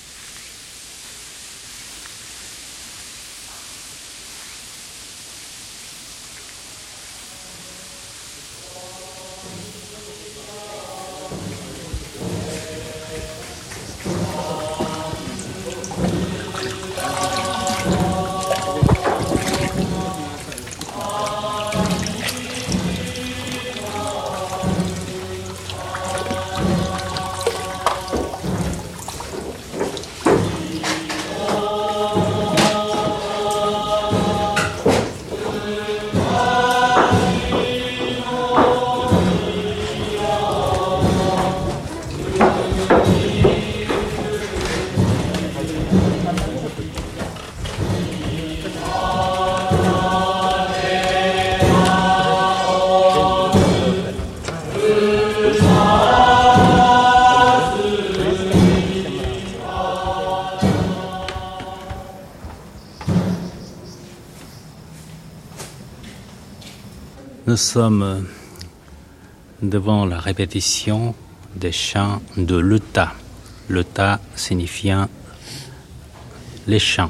Nous sommes devant la répétition des chants de l'Uta. L'Uta signifiant les chants.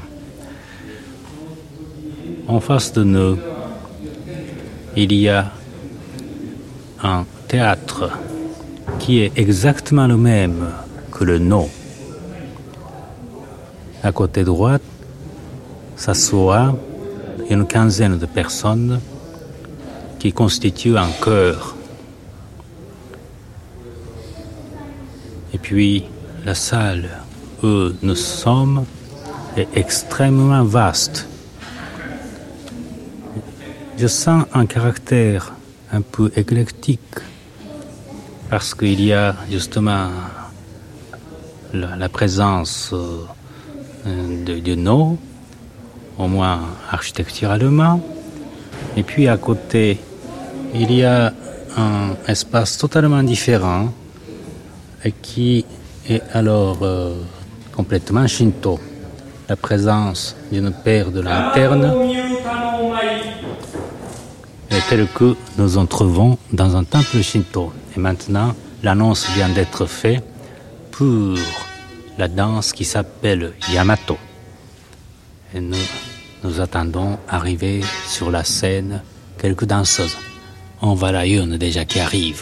En face de nous, il y a un théâtre qui est exactement le même que le No. À côté droite, s'assoit une quinzaine de personnes qui constituent un chœur. Et puis, la salle où nous sommes est extrêmement vaste. Je sens un caractère un peu éclectique parce qu'il y a justement la présence de No, au moins architecturalement, et puis à côté, il y a un espace totalement différent et qui est alors complètement Shinto. La présence d'une paire de lanternes est telle que nous en trouvons dans un temple Shinto. Et maintenant, l'annonce vient d'être faite pour la danse qui s'appelle Yamato. Et nous attendons arriver sur la scène quelques danseuses. On voit la une déjà qui arrive.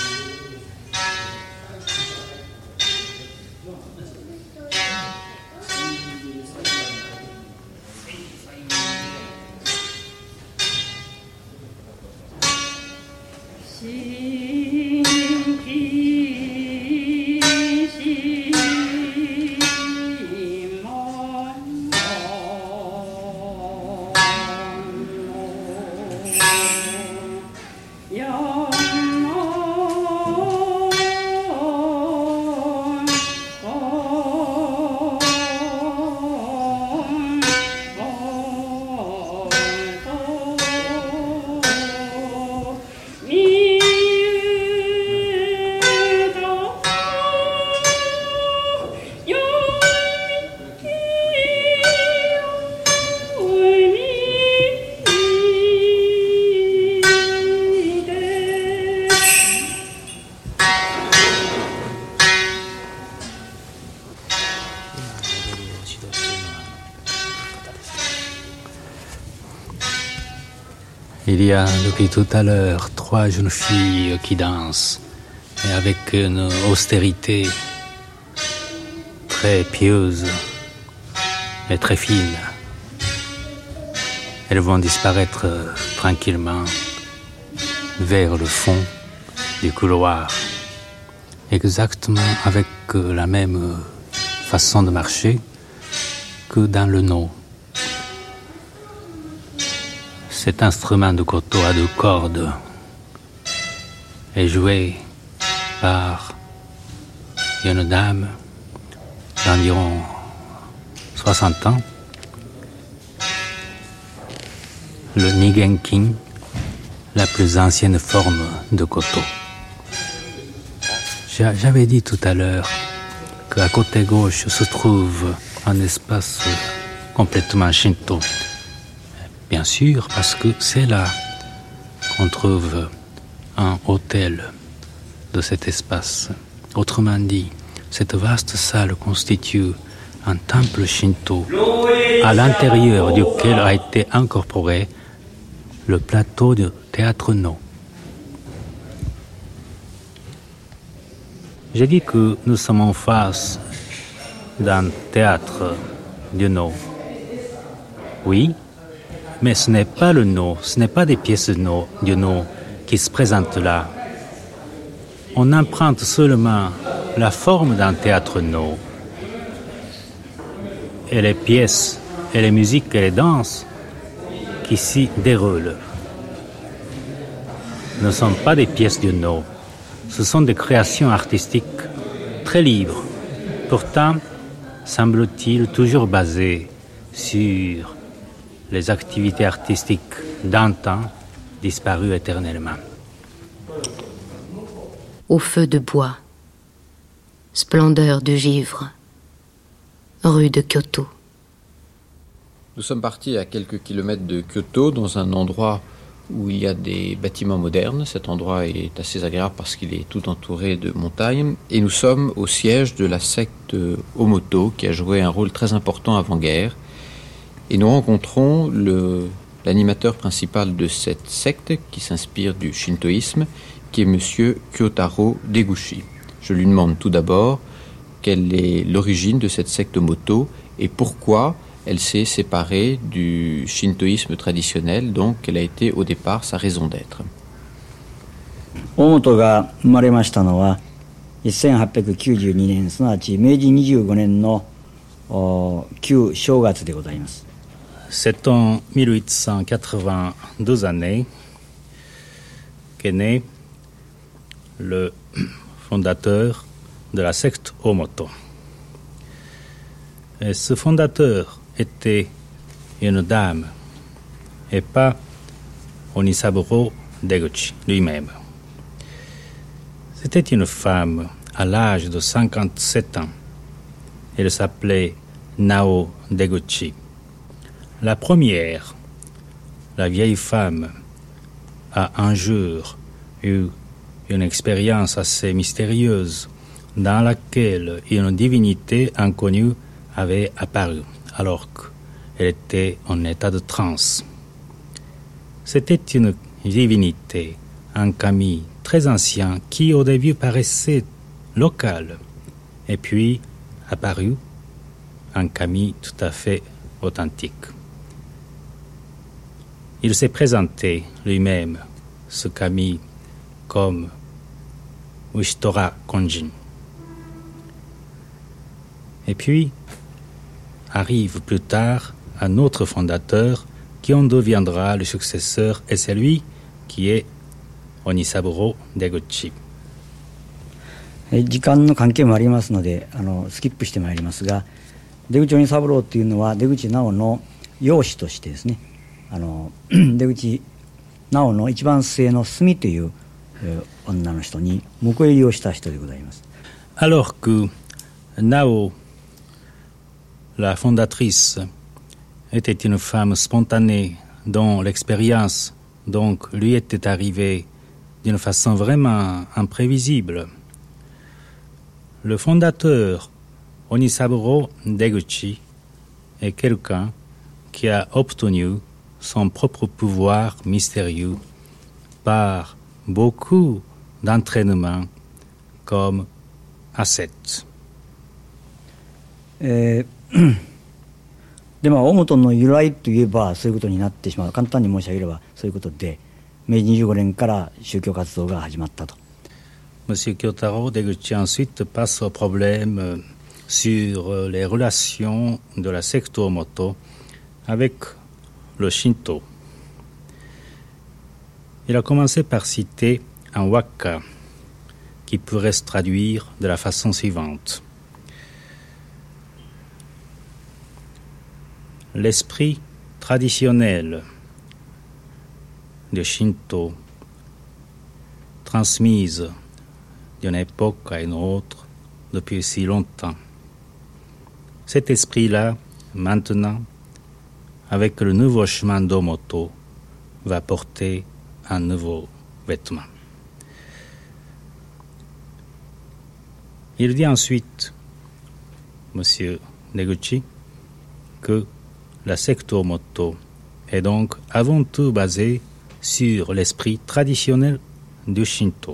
Il y a depuis tout à l'heure 3 jeunes filles qui dansent et avec une austérité très pieuse mais très fine. Elles vont disparaître tranquillement vers le fond du couloir, exactement avec la même façon de marcher que dans le No. Cet instrument de koto à 2 cordes est joué par une dame d'environ 60 ans, le Nigenkin, la plus ancienne forme de koto. J'avais dit tout à l'heure qu'à côté gauche se trouve un espace complètement shinto. Bien sûr, parce que c'est là qu'on trouve un hôtel de cet espace. Autrement dit, cette vaste salle constitue un temple shinto à l'intérieur duquel a été incorporé le plateau de théâtre No. J'ai dit que nous sommes en face d'un théâtre du No. Oui, mais ce n'est pas le No, ce n'est pas des pièces du No qui se présentent là. On emprunte seulement la forme d'un théâtre No. Et les pièces, et les musiques et les danses qui s'y déroulent ne sont pas des pièces du No. Ce sont des créations artistiques très libres, pourtant, semble-t-il, toujours basées sur les activités artistiques d'antan disparues éternellement. Au feu de bois, splendeur du givre, rue de Kyoto. Nous sommes partis à quelques kilomètres de Kyoto, dans un endroit où il y a des bâtiments modernes. Cet endroit est assez agréable parce qu'il est tout entouré de montagnes. Et nous sommes au siège de la secte Omoto, qui a joué un rôle très important avant-guerre. Et nous rencontrons l'animateur principal de cette secte, qui s'inspire du shintoïsme, qui est monsieur Kyotaro Deguchi. Je lui demande tout d'abord quelle est l'origine de cette secte Omoto et pourquoi elle s'est séparée du shintoïsme traditionnel, donc quelle a été au départ sa raison d'être. Omotoが生まれましたのは1892年、すなわち明治25年の旧正月でございます。 C'est en 1892 années qu'est né le fondateur de la secte Omoto. Et ce fondateur était une dame et pas Onisaburo Deguchi lui-même. C'était une femme à l'âge de 57 ans. Elle s'appelait Nao Deguchi. La première, la vieille femme, a un jour eu une expérience assez mystérieuse dans laquelle une divinité inconnue avait apparu alors qu'elle était en état de transe. C'était une divinité, un kami très ancien qui au début paraissait local et puis apparut un kami tout à fait authentique. Il s'est présenté lui-même, ce kami, comme Ushitora Konjin. Et puis, arrive plus tard un autre fondateur qui en deviendra le successeur, et c'est lui qui est Onisaburo Deguchi. 時間の関係もありますのでスキップしてまいりますが、出口鬼三郎というのは出口直の養子としてですね、出口直の一番末の澄という女の人に婿入りをした人でございます。 Alors que Nao, la fondatrice, était une femme spontanée dont l'expérience donc lui était arrivée d'une façon vraiment imprévisible. Le fondateur Onisaburo Deguchi est quelqu'un qui a obtenu son propre pouvoir mystérieux par beaucoup d'entraînement comme ascète. でオモトの由来といえばそういうことになってしまう。簡単に申し上げればそういうことで、明治25年から宗教活動が始まったと。 Monsieur Kyotaro Deguchi ensuite passe au problème sur les relations de la secte Omoto avec le Shinto. Il a commencé par citer un waka qui pourrait se traduire de la façon suivante. L'esprit traditionnel de Shinto, transmise d'une époque à une autre depuis si longtemps. Cet esprit-là, maintenant, avec le nouveau chemin d'Omoto, va porter un nouveau vêtement. Il dit ensuite, Monsieur Neguchi, que la secte Omoto est donc avant tout basée sur l'esprit traditionnel du Shinto.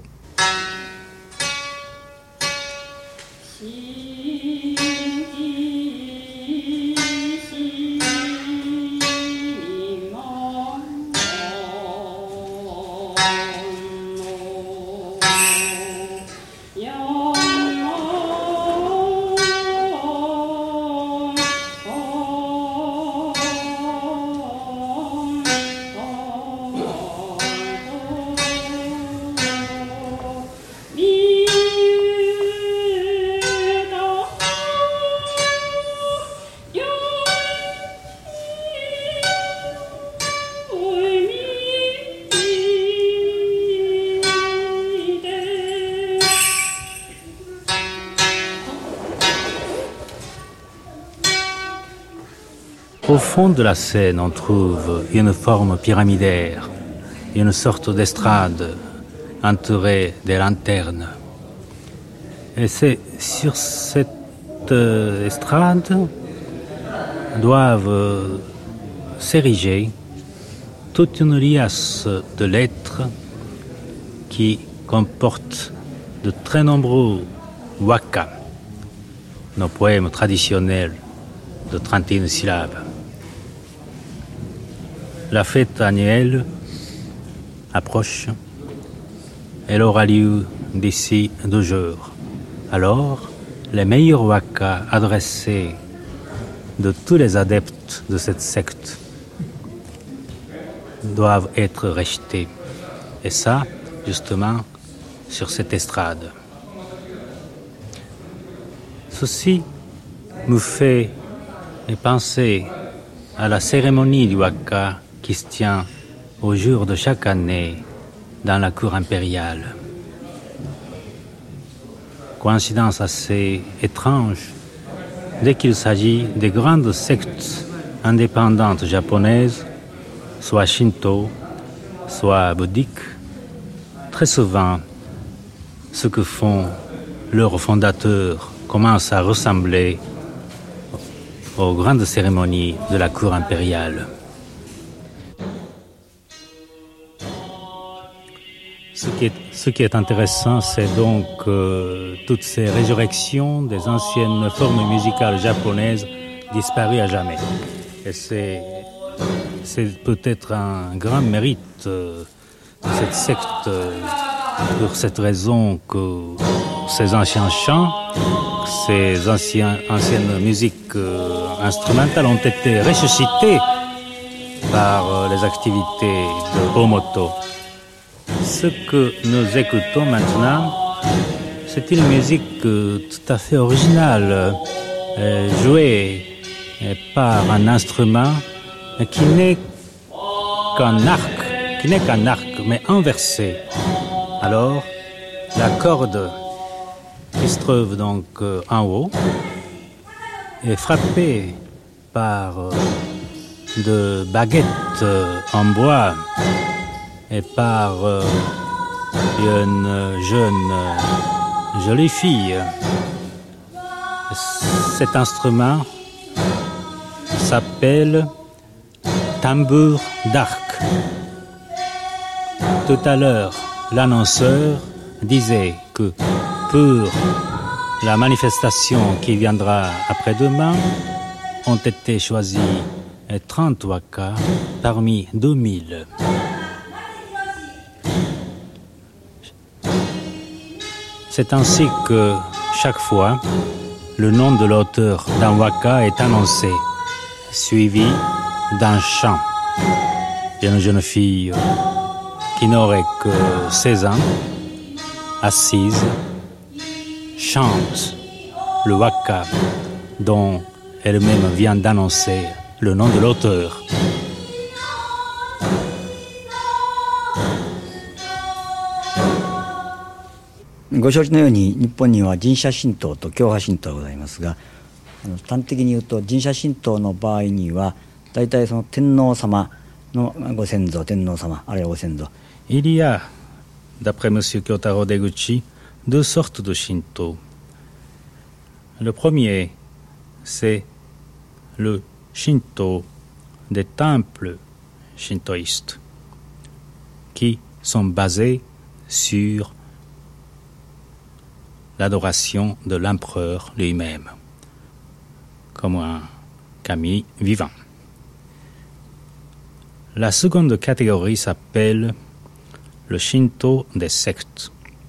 Au fond de la scène, on trouve une forme pyramidale, une sorte d'estrade entourée de lanternes. Et c'est sur cette estrade doivent s'ériger toute une liasse de lettres qui comportent de très nombreux waka, nos poèmes traditionnels de 31 syllabes. La fête annuelle approche. Elle aura lieu d'ici 2 jours. Alors, les meilleurs waka adressés de tous les adeptes de cette secte doivent être récités. Et ça, justement, sur cette estrade. Ceci me fait penser à la cérémonie du waka qui se tient au jour de chaque année dans la cour impériale. Coïncidence assez étrange, dès qu'il s'agit des grandes sectes indépendantes japonaises, soit Shinto, soit bouddhiques, très souvent, ce que font leurs fondateurs commence à ressembler aux grandes cérémonies de la cour impériale. Ce qui est intéressant, c'est donc toutes ces résurrections des anciennes formes musicales japonaises disparues à jamais. Et c'est peut-être un grand mérite de cette secte, pour cette raison que ces anciens chants, ces anciennes musiques instrumentales ont été ressuscitées par les activités de Omoto. Ce que nous écoutons maintenant, c'est une musique tout à fait originale, jouée par un instrument qui n'est qu'un arc, mais inversé. Alors, la corde qui se trouve donc en haut est frappée par de baguettes en bois et par une jeune jolie fille. Cet instrument s'appelle tambour d'arc. Tout à l'heure, l'annonceur disait que pour la manifestation qui viendra après-demain, ont été choisis 30 waka parmi 2000. C'est ainsi que, chaque fois, le nom de l'auteur d'un waka est annoncé, suivi d'un chant. Une jeune fille qui n'aurait que 16 ans assise, chante le waka dont elle-même vient d'annoncer le nom de l'auteur. « ご承知のように日本には神社神道と教派神道がございますが、端的に言うと神社神道の場合には大体その天皇様のご先祖、天皇様あるいはご先祖。 Il y a, d'après M. Kyotaro Deguchi, deux sortes de Shinto. Le premier, c'est le Shinto des temples shintoïstes qui sont basés sur l'adoration de l'empereur lui-même, comme un kami vivant. La seconde catégorie s'appelle le Shinto des sectes,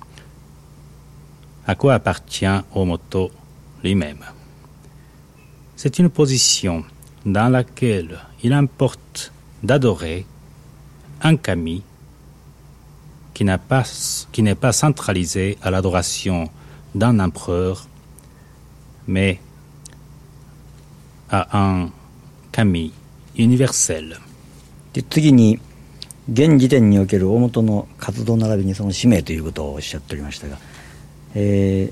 à quoi appartient Omoto lui-même. C'est une position dans laquelle il importe d'adorer un kami qui n'est pas centralisé à l'adoration d'un empereur, mais à un kami universel. で次に現時点における大本の活動並びにその使命ということをおっしゃっておりましたが、大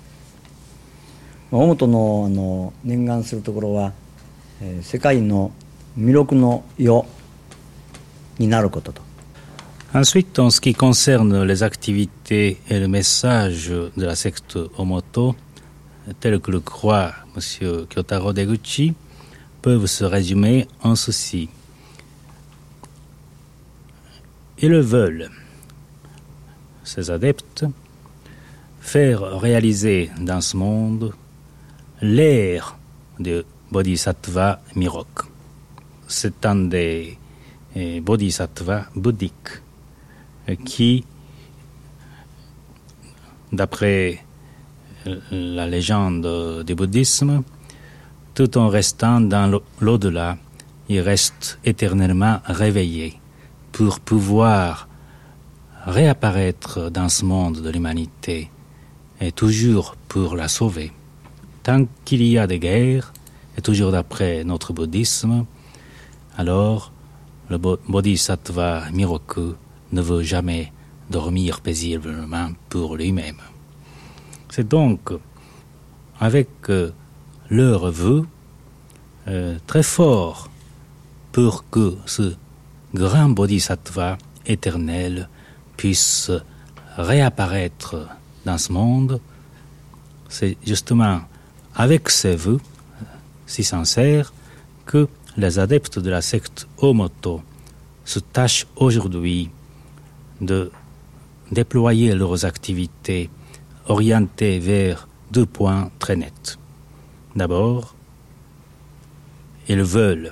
本の念願するところは、世界の弥勒の世になることと。 Ensuite, en ce qui concerne les activités et le message de la secte Omoto, tel que le croit M. Kyotaro Deguchi, peuvent se résumer en ceci. Ils veulent, ces adeptes, faire réaliser dans ce monde l'ère de Bodhisattva Miroku. C'est un des bodhisattvas bouddhiques qui, d'après la légende du bouddhisme, tout en restant dans l'au-delà, il reste éternellement réveillé pour pouvoir réapparaître dans ce monde de l'humanité et toujours pour la sauver. Tant qu'il y a des guerres, et toujours d'après notre bouddhisme, alors le bodhisattva Miroku ne veut jamais dormir paisiblement pour lui-même. C'est donc avec leur vœu très fort pour que ce grand bodhisattva éternel puisse réapparaître dans ce monde. C'est justement avec ces vœux si sincères que les adeptes de la secte Omoto se tâchent aujourd'hui de déployer leurs activités orientées vers deux points très nets. D'abord, ils veulent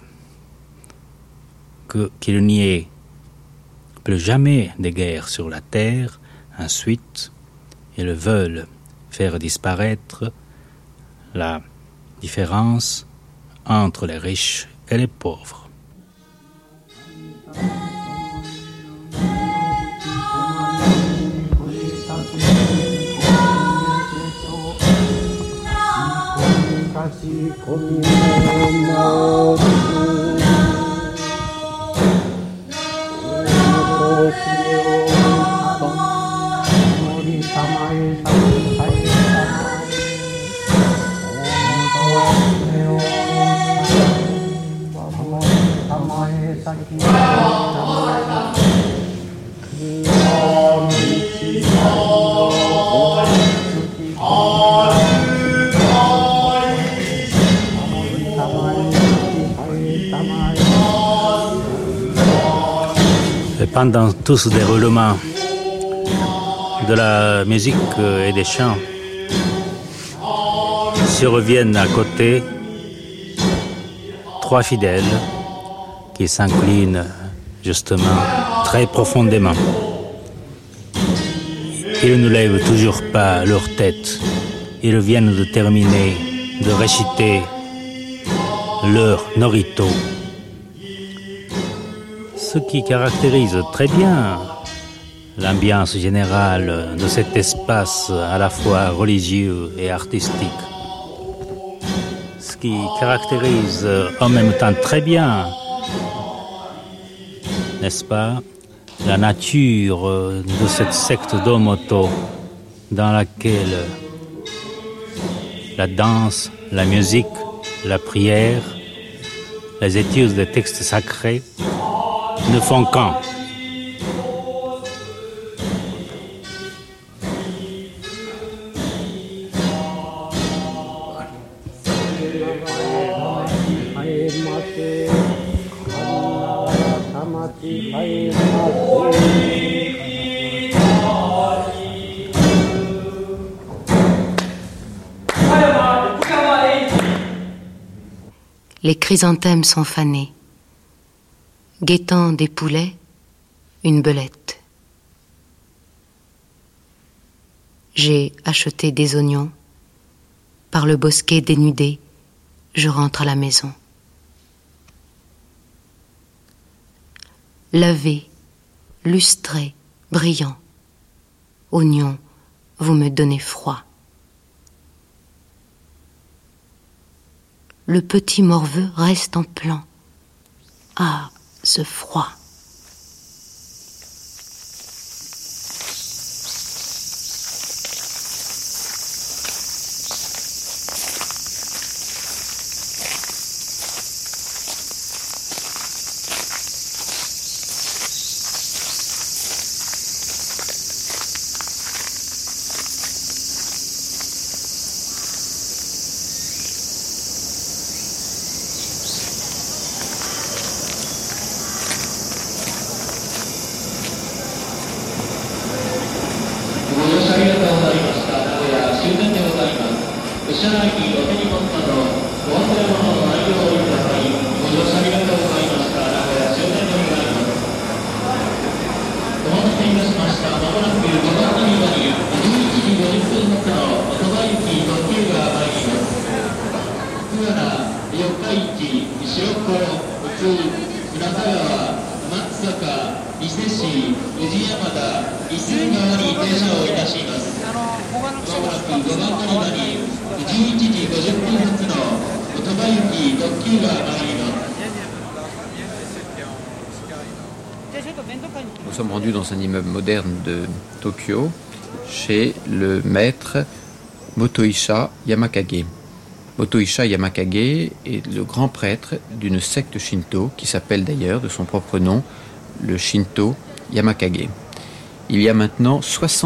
qu'il n'y ait plus jamais de guerre sur la terre. Ensuite, ils veulent faire disparaître la différence entre les riches et les pauvres. Et pendant tout ce déroulement de la musique et des chants, surviennent à côté trois fidèles qui s'inclinent justement très profondément. Ils ne lèvent toujours pas leur tête. Ils viennent de terminer de réciter leur Norito. Ce qui caractérise très bien l'ambiance générale de cet espace à la fois religieux et artistique. Ce qui caractérise en même temps très bien, n'est-ce pas, la nature de cette secte d'Omoto dans laquelle la danse, la musique, la prière, les études des textes sacrés ne font qu'un. Les chrysanthèmes sont fanés. Guettant des poulets, une belette. J'ai acheté des oignons. Par le bosquet dénudé, je rentre à la maison. Lavé, lustré, brillant. Oignons, vous me donnez froid. Le petit morveux reste en plan. Ah, ce froid. Nous sommes rendus dans un immeuble moderne de Tokyo, chez le maître Motoisha Yamakage. Motoisha Yamakage est le grand prêtre d'une secte Shinto qui s'appelle d'ailleurs de son propre nom le Shinto Yamakage. Il y a maintenant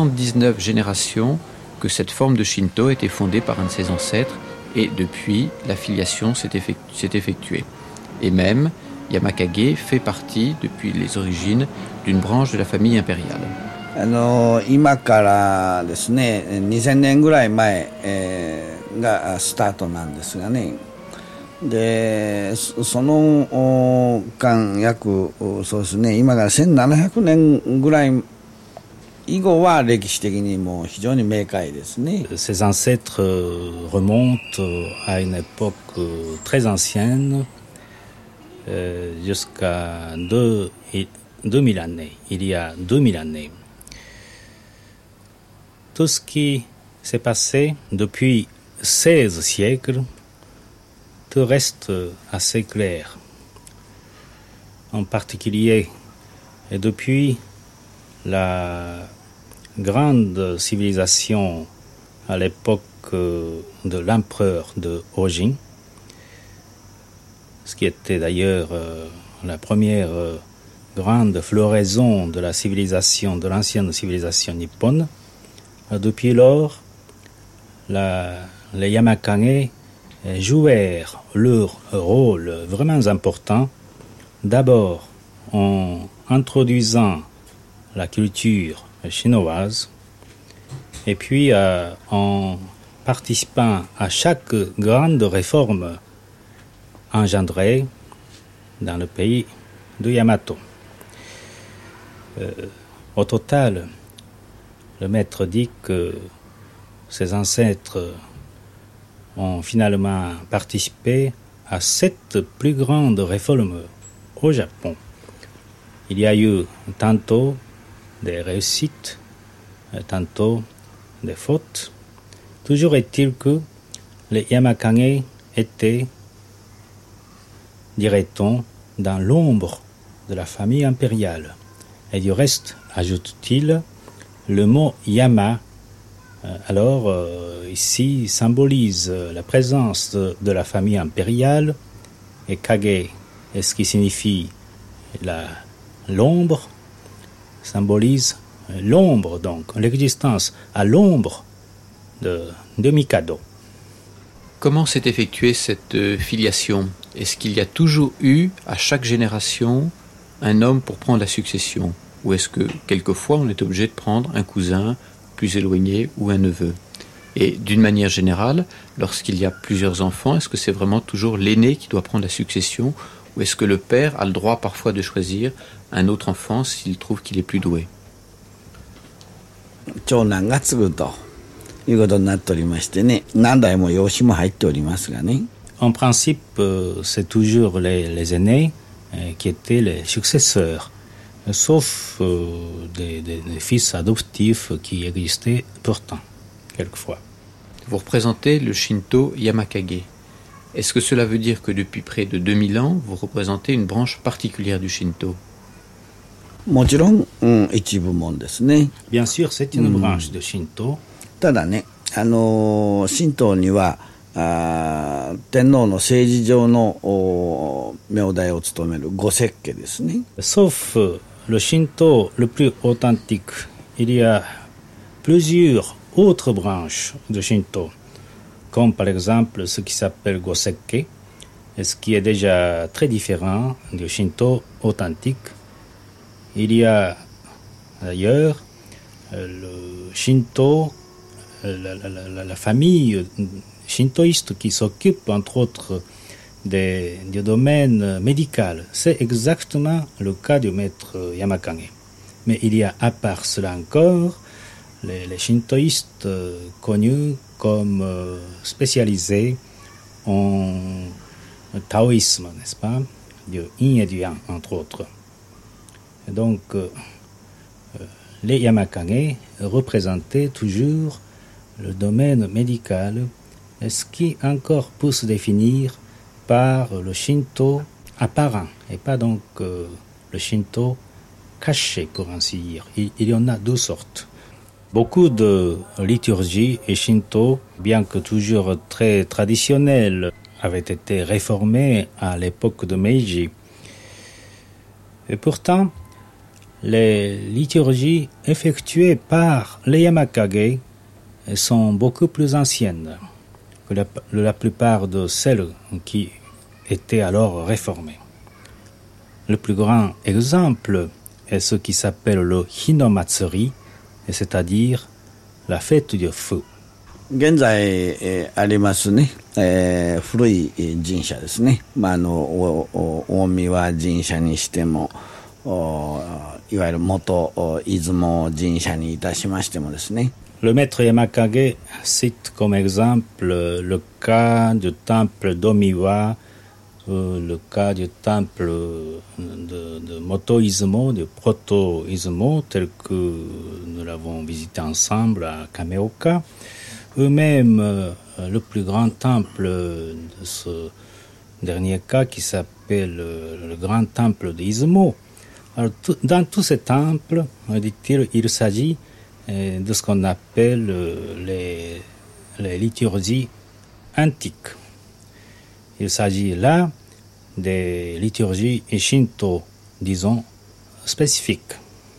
79 générations que cette forme de Shinto a été fondée par un de ses ancêtres et depuis la filiation s'est effectuée. Et même Yamakage fait partie depuis les origines d'une branche de la famille impériale. 今からですね2000年ぐらい前、がスタートなんですがねでその間約そうですね今から1700年ぐらい以後は歴史的にも非常に明快ですね。 Ses ancêtres remontent à une époque très ancienne, jusqu'à 2000 années, il y a 2000 années. Tout ce qui s'est passé depuis 16 siècles, tout reste assez clair. En particulier, et depuis la grande civilisation à l'époque de l'empereur de Ojin, ce qui était d'ailleurs la première grande floraison de la civilisation, de l'ancienne civilisation nippone. Depuis lors, les Yamakage jouèrent leur rôle vraiment important, d'abord en introduisant la culture chinoise, et puis en participant à chaque grande réforme engendrée dans le pays de Yamato. Au total, le maître dit que ses ancêtres ont finalement participé à 7 plus grandes réformes au Japon. Il y a eu tantôt des réussites, tantôt des fautes. Toujours est-il que les Yamakage étaient, dirait-on, dans l'ombre de la famille impériale. Et du reste, ajoute-t-il, le mot Yama, ici, symbolise la présence de la famille impériale, et Kage est ce qui signifie l'ombre, symbolise l'ombre, donc, l'existence à l'ombre de Mikado. Comment s'est effectuée cette filiation? Est-ce qu'il y a toujours eu, à chaque génération, un homme pour prendre la succession? Ou est-ce que, quelquefois, on est obligé de prendre un cousin plus éloigné ou un neveu? Et d'une manière générale, lorsqu'il y a plusieurs enfants, est-ce que c'est vraiment toujours l'aîné qui doit prendre la succession? Ou est-ce que le père a le droit parfois de choisir un autre enfant s'il trouve qu'il est plus doué? En principe, c'est toujours les aînés qui étaient les successeurs, sauf des fils adoptifs qui existaient pourtant, quelquefois. Vous représentez le Shinto Yamakage. Est-ce que cela veut dire que depuis près de 2000 ans, vous représentez une branche particulière du Shinto? Bien sûr, c'est une branche de Shinto. Sauf le Shinto le plus authentique, il y a plusieurs autres branches de Shinto, comme par exemple ce qui s'appelle Goseke, et ce qui est déjà très différent du Shinto authentique. Il y a d'ailleurs le Shinto, la famille shintoïste qui s'occupe entre autres du domaine médical. C'est exactement le cas du maître Yamakage. Mais il y a à part cela encore les shintoïstes connus comme spécialisés en taoïsme, n'est-ce pas, du yin et du yang, entre autres. Et donc, les Yamakage représentaient toujours le domaine médical, ce qui encore peut se définir par le Shinto apparent, et pas donc le Shinto caché, pour ainsi dire. Il y en a deux sortes. Beaucoup de liturgies et Shinto, bien que toujours très traditionnelles, avaient été réformées à l'époque de Meiji. Et pourtant, les liturgies effectuées par les Yamakage sont beaucoup plus anciennes que la plupart de celles qui étaient alors réformées. Le plus grand exemple est ce qui s'appelle le Hinomatsuri, c'est-à-dire la fête du feu. 現在、ありますね、古い神社ですね、大神神社にしてもいわゆる元出雲神社にいたしましてもですね。 Le maître Yamakage cite comme exemple le cas du temple d'Omiwa, le cas du temple de Moto Izumo, de Proto Izumo, tel que nous l'avons visité ensemble à Kameoka. Eux-mêmes, le plus grand temple de ce dernier cas qui s'appelle le grand temple d'Izumo. Alors, dans tous ces temples, dit-il, il s'agit de ce qu'on appelle les liturgies antiques. Il s'agit là des liturgies shinto, disons, spécifiques.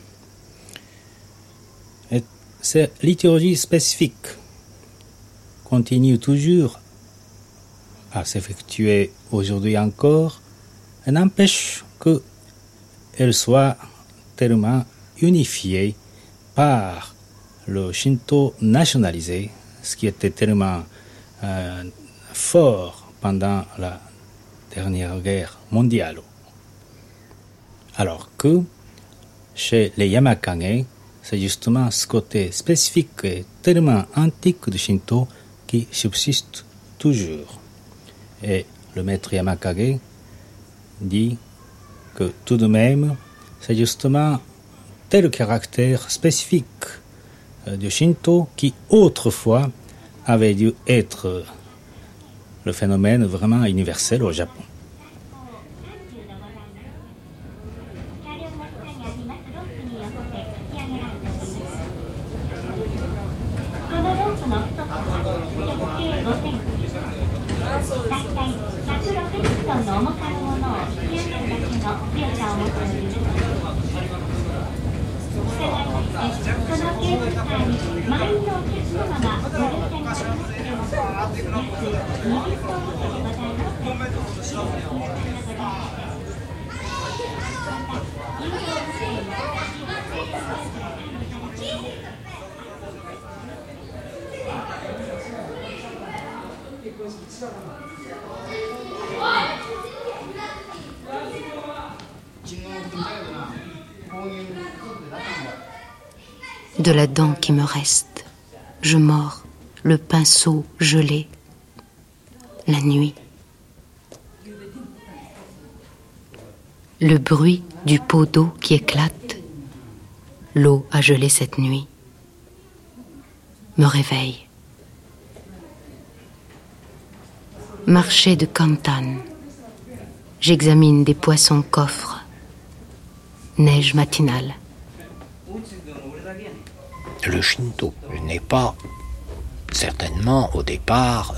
Et ces liturgies spécifiques continuent toujours à s'effectuer aujourd'hui encore, et n'empêche qu'elles soient tellement unifiées par le Shinto nationalisé, ce qui était tellement fort pendant la dernière guerre mondiale. Alors que chez les Yamakage, c'est justement ce côté spécifique et tellement antique du Shinto qui subsiste toujours. Et le maître Yamakage dit que tout de même, c'est justement tel caractère spécifique du Shinto qui autrefois avait dû être le phénomène vraiment universel au Japon. De la dent qui me reste, je mords le pinceau gelé. La nuit. Le bruit du pot d'eau qui éclate. L'eau a gelé cette nuit. Me réveille. Marché de Kantan. J'examine des poissons coffres. Neige matinale. Le Shinto n'est pas certainement au départ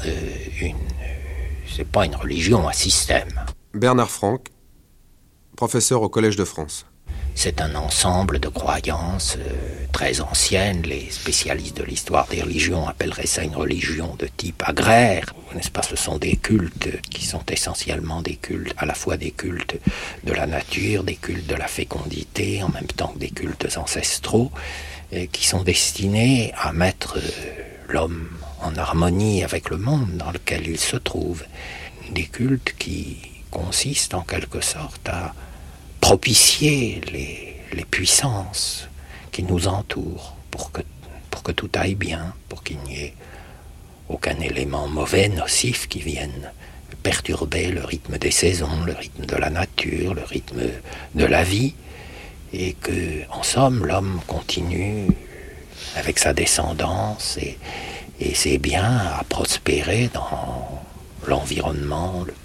c'est pas une religion à système. Bernard Franck, professeur au Collège de France. C'est un ensemble de croyances très anciennes. Les spécialistes de l'histoire des religions appelleraient ça une religion de type agraire. N'est-ce pas ? Ce sont des cultes qui sont essentiellement des cultes, à la fois des cultes de la nature, des cultes de la fécondité, en même temps que des cultes ancestraux, qui sont destinés à mettre l'homme en harmonie avec le monde dans lequel il se trouve. Des cultes qui consistent en quelque sorte à propicier les puissances qui nous entourent pour que tout aille bien, pour qu'il n'y ait aucun élément mauvais, nocif qui vienne perturber le rythme des saisons, le rythme de la nature, le rythme de la vie, et que, en somme, l'homme continue avec sa descendance et ses biens à prospérer dans l'environnement le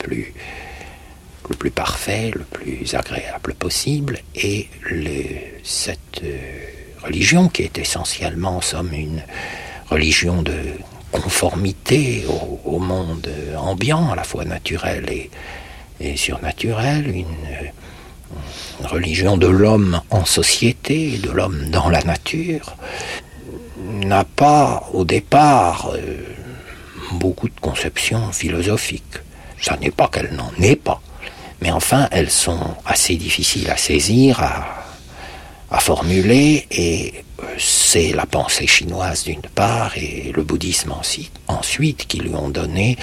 plus parfait, le plus agréable possible. Et cette religion, qui est essentiellement, en somme, une religion de conformité au monde ambiant, à la fois naturel et surnaturel, une religion de l'homme en société, de l'homme dans la nature, n'a pas au départ beaucoup de conceptions philosophiques. Ça n'est pas qu'elle n'en ait pas, mais enfin elles sont assez difficiles à saisir, à formuler, et c'est la pensée chinoise d'une part et le bouddhisme ensuite qui lui ont donné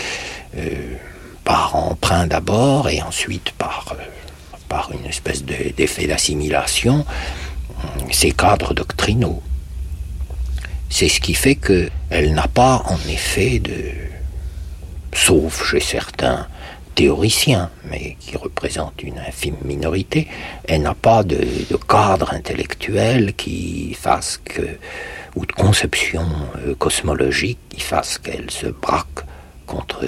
par emprunt d'abord et ensuite par une espèce d'effet d'assimilation ces cadres doctrinaux. C'est ce qui fait qu'elle n'a pas en effet sauf chez certains théoriciens, mais qui représentent une infime minorité, elle n'a pas de cadre intellectuel qui fasse ou de conception cosmologique qui fasse qu'elle se braque contre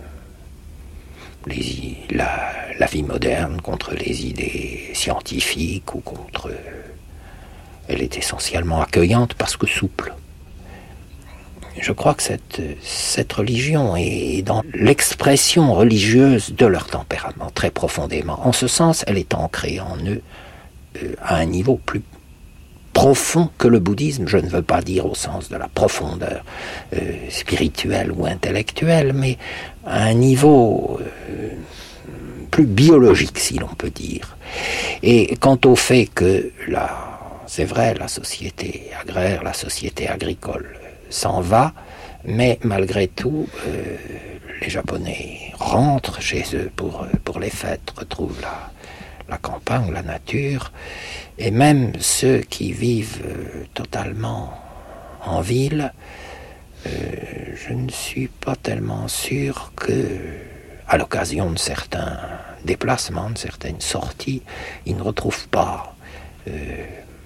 la vie moderne, contre les idées scientifiques ou contre... Elle est essentiellement accueillante parce que souple. Je crois que cette religion est dans l'expression religieuse de leur tempérament très profondément. En ce sens, elle est ancrée en eux à un niveau plus profond que le bouddhisme. Je ne veux pas dire au sens de la profondeur spirituelle ou intellectuelle, mais à un niveau plus biologique, si l'on peut dire. Et quant au fait que c'est vrai, la société agraire, la société agricole s'en va, mais malgré tout, les Japonais rentrent chez eux pour les fêtes, retrouvent la campagne, la nature, et même ceux qui vivent totalement en ville, je ne suis pas tellement sûr que, à l'occasion de certains déplacements, de certaines sorties, ils ne retrouvent pas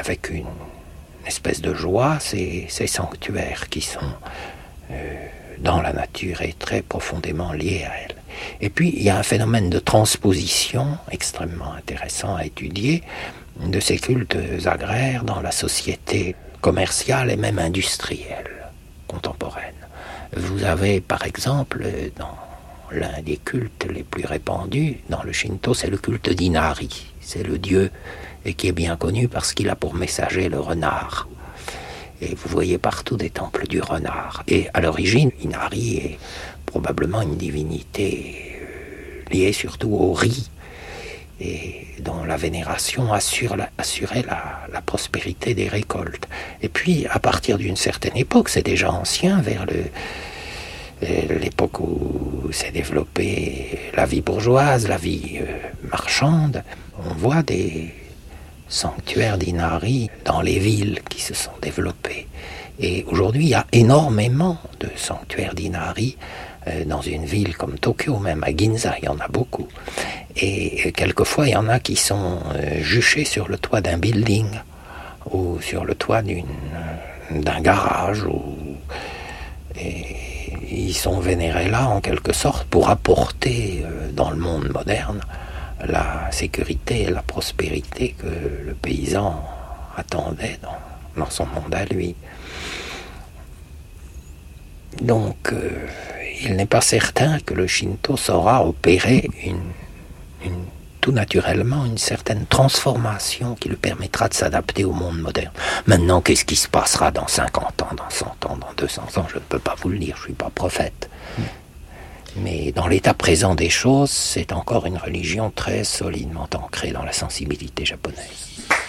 avec une espèce de joie ces sanctuaires qui sont dans la nature et très profondément liés à elle. Et puis, il y a un phénomène de transposition extrêmement intéressant à étudier de ces cultes agraires dans la société commerciale et même industrielle contemporaine. Vous avez, par exemple, dans l'un des cultes les plus répandus, dans le Shinto, c'est le culte d'Inari. C'est le dieu et qui est bien connu parce qu'il a pour messager le renard. Et vous voyez partout des temples du renard. Et à l'origine, Inari est probablement une divinité liée surtout au riz, et dont la vénération assurait la prospérité des récoltes. Et puis, à partir d'une certaine époque, c'est déjà ancien, vers l'époque où s'est développée la vie bourgeoise, la vie marchande, on voit des sanctuaires d'Inari dans les villes qui se sont développées. Et aujourd'hui, il y a énormément de sanctuaires d'Inari dans une ville comme Tokyo, même à Ginza, il y en a beaucoup. Et quelquefois, il y en a qui sont juchés sur le toit d'un building ou sur le toit d'un garage. Et ils sont vénérés là, en quelque sorte, pour apporter dans le monde moderne la sécurité et la prospérité que le paysan attendait dans son monde à lui. Donc, il n'est pas certain que le Shinto saura opérer tout naturellement une certaine transformation qui lui permettra de s'adapter au monde moderne. Maintenant, qu'est-ce qui se passera dans 50 ans, dans 100 ans, dans 200 ans, je ne peux pas vous le dire, je ne suis pas prophète. Mais dans l'état présent des choses, c'est encore une religion très solidement ancrée dans la sensibilité japonaise.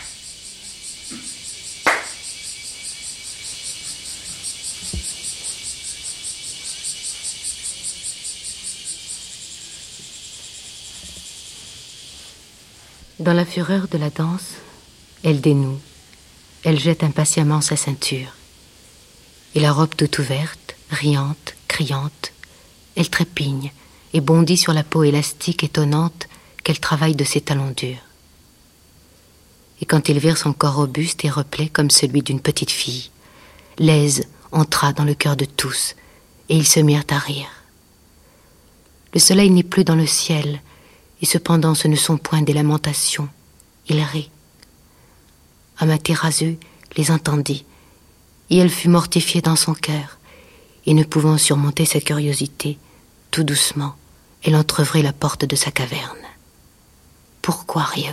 Dans la fureur de la danse, elle dénoue, elle jette impatiemment sa ceinture. Et la robe toute ouverte, riante, criante, elle trépigne et bondit sur la peau élastique étonnante qu'elle travaille de ses talons durs. Et quand il vire son corps robuste et replé comme celui d'une petite fille, l'aise entra dans le cœur de tous et ils se mirent à rire. Le soleil n'est plus dans le ciel, et cependant ce ne sont point des lamentations, il rit. Amaterasu les entendit, et elle fut mortifiée dans son cœur, et ne pouvant surmonter sa curiosité, tout doucement, elle entreouvrit la porte de sa caverne. Pourquoi riez-vous ?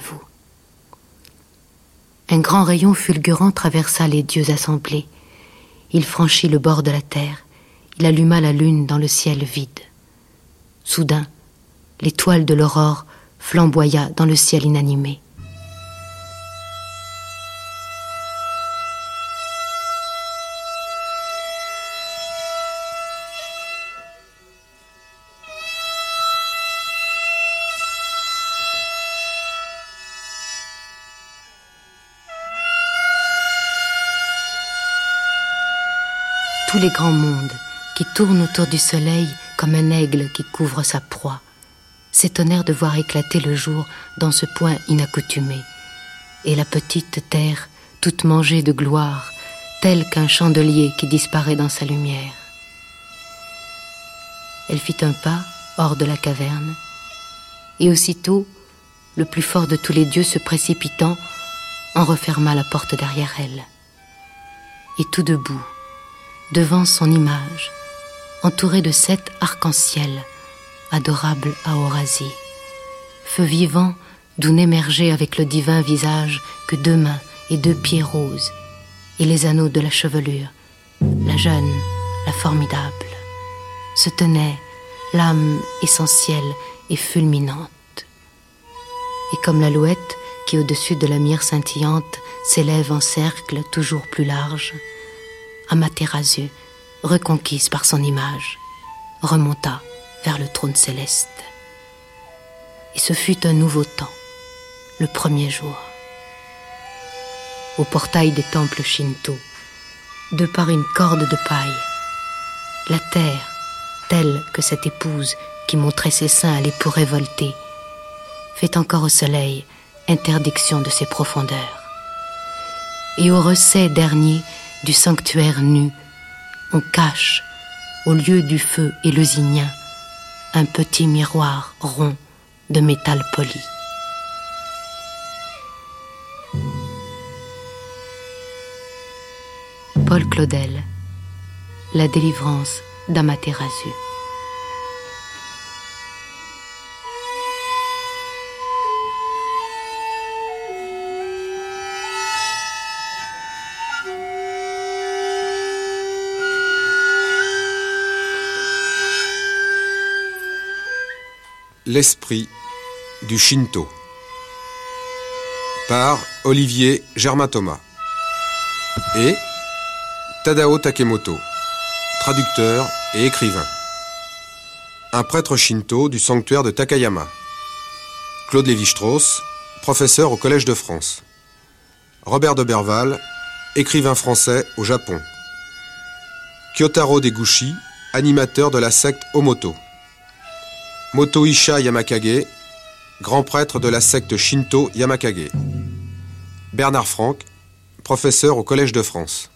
Un grand rayon fulgurant traversa les dieux assemblés. Il franchit le bord de la terre, il alluma la lune dans le ciel vide. Soudain, l'étoile de l'aurore flamboya dans le ciel inanimé. Tous les grands mondes qui tournent autour du soleil comme un aigle qui couvre sa proie s'étonnèrent de voir éclater le jour dans ce point inaccoutumé, et la petite terre toute mangée de gloire, telle qu'un chandelier qui disparaît dans sa lumière. Elle fit un pas hors de la caverne, et aussitôt, le plus fort de tous les dieux se précipitant, en referma la porte derrière elle. Et tout debout, devant son image, entouré de 7 arcs-en-ciel, adorable Aorasi, feu vivant d'où n'émergeait avec le divin visage que 2 mains et 2 pieds roses, et les anneaux de la chevelure, la jeune, la formidable, se tenait l'âme essentielle et fulminante. Et comme l'alouette qui au-dessus de la mire scintillante s'élève en cercle toujours plus large, Amaterasu, reconquise par son image, remonta vers le trône céleste. Et ce fut un nouveau temps, le premier jour. Au portail des temples Shinto, de par une corde de paille, la terre, telle que cette épouse qui montrait ses seins à l'époux révolté, fait encore au soleil interdiction de ses profondeurs. et au recès dernier du sanctuaire nu, on cache, au lieu du feu éleusинien, un petit miroir rond de métal poli. Paul Claudel, La délivrance d'Amaterasu. L'esprit du Shinto par Olivier Germain-Thomas et Tadao Takemoto, traducteur et écrivain. Un prêtre Shinto du sanctuaire de Takayama. Claude Lévi-Strauss, professeur au Collège de France. Robert de Berval, écrivain français au Japon. Kyotaro Deguchi, animateur de la secte Omoto. Motoisha Yamakage, grand prêtre de la secte Shinto Yamakage. Bernard Franck, professeur au Collège de France.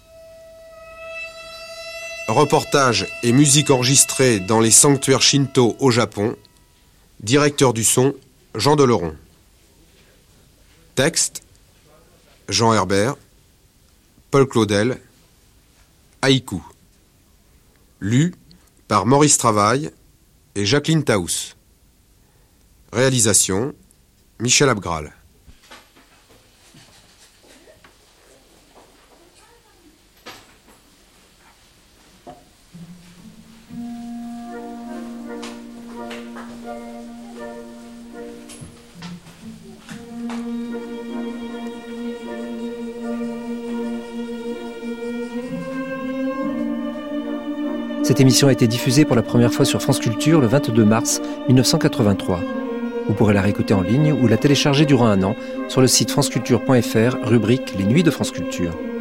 Reportage et musique enregistrée dans les sanctuaires Shinto au Japon. Directeur du son, Jean Deleron. Texte, Jean Herbert, Paul Claudel, Haïku. Lu par Maurice Travail et Jacqueline Taous. Réalisation, Michel Abgral. Cette émission a été diffusée pour la première fois sur France Culture le 22 mars 1983. Vous pourrez la réécouter en ligne ou la télécharger durant un an sur le site franceculture.fr, rubrique Les Nuits de France Culture.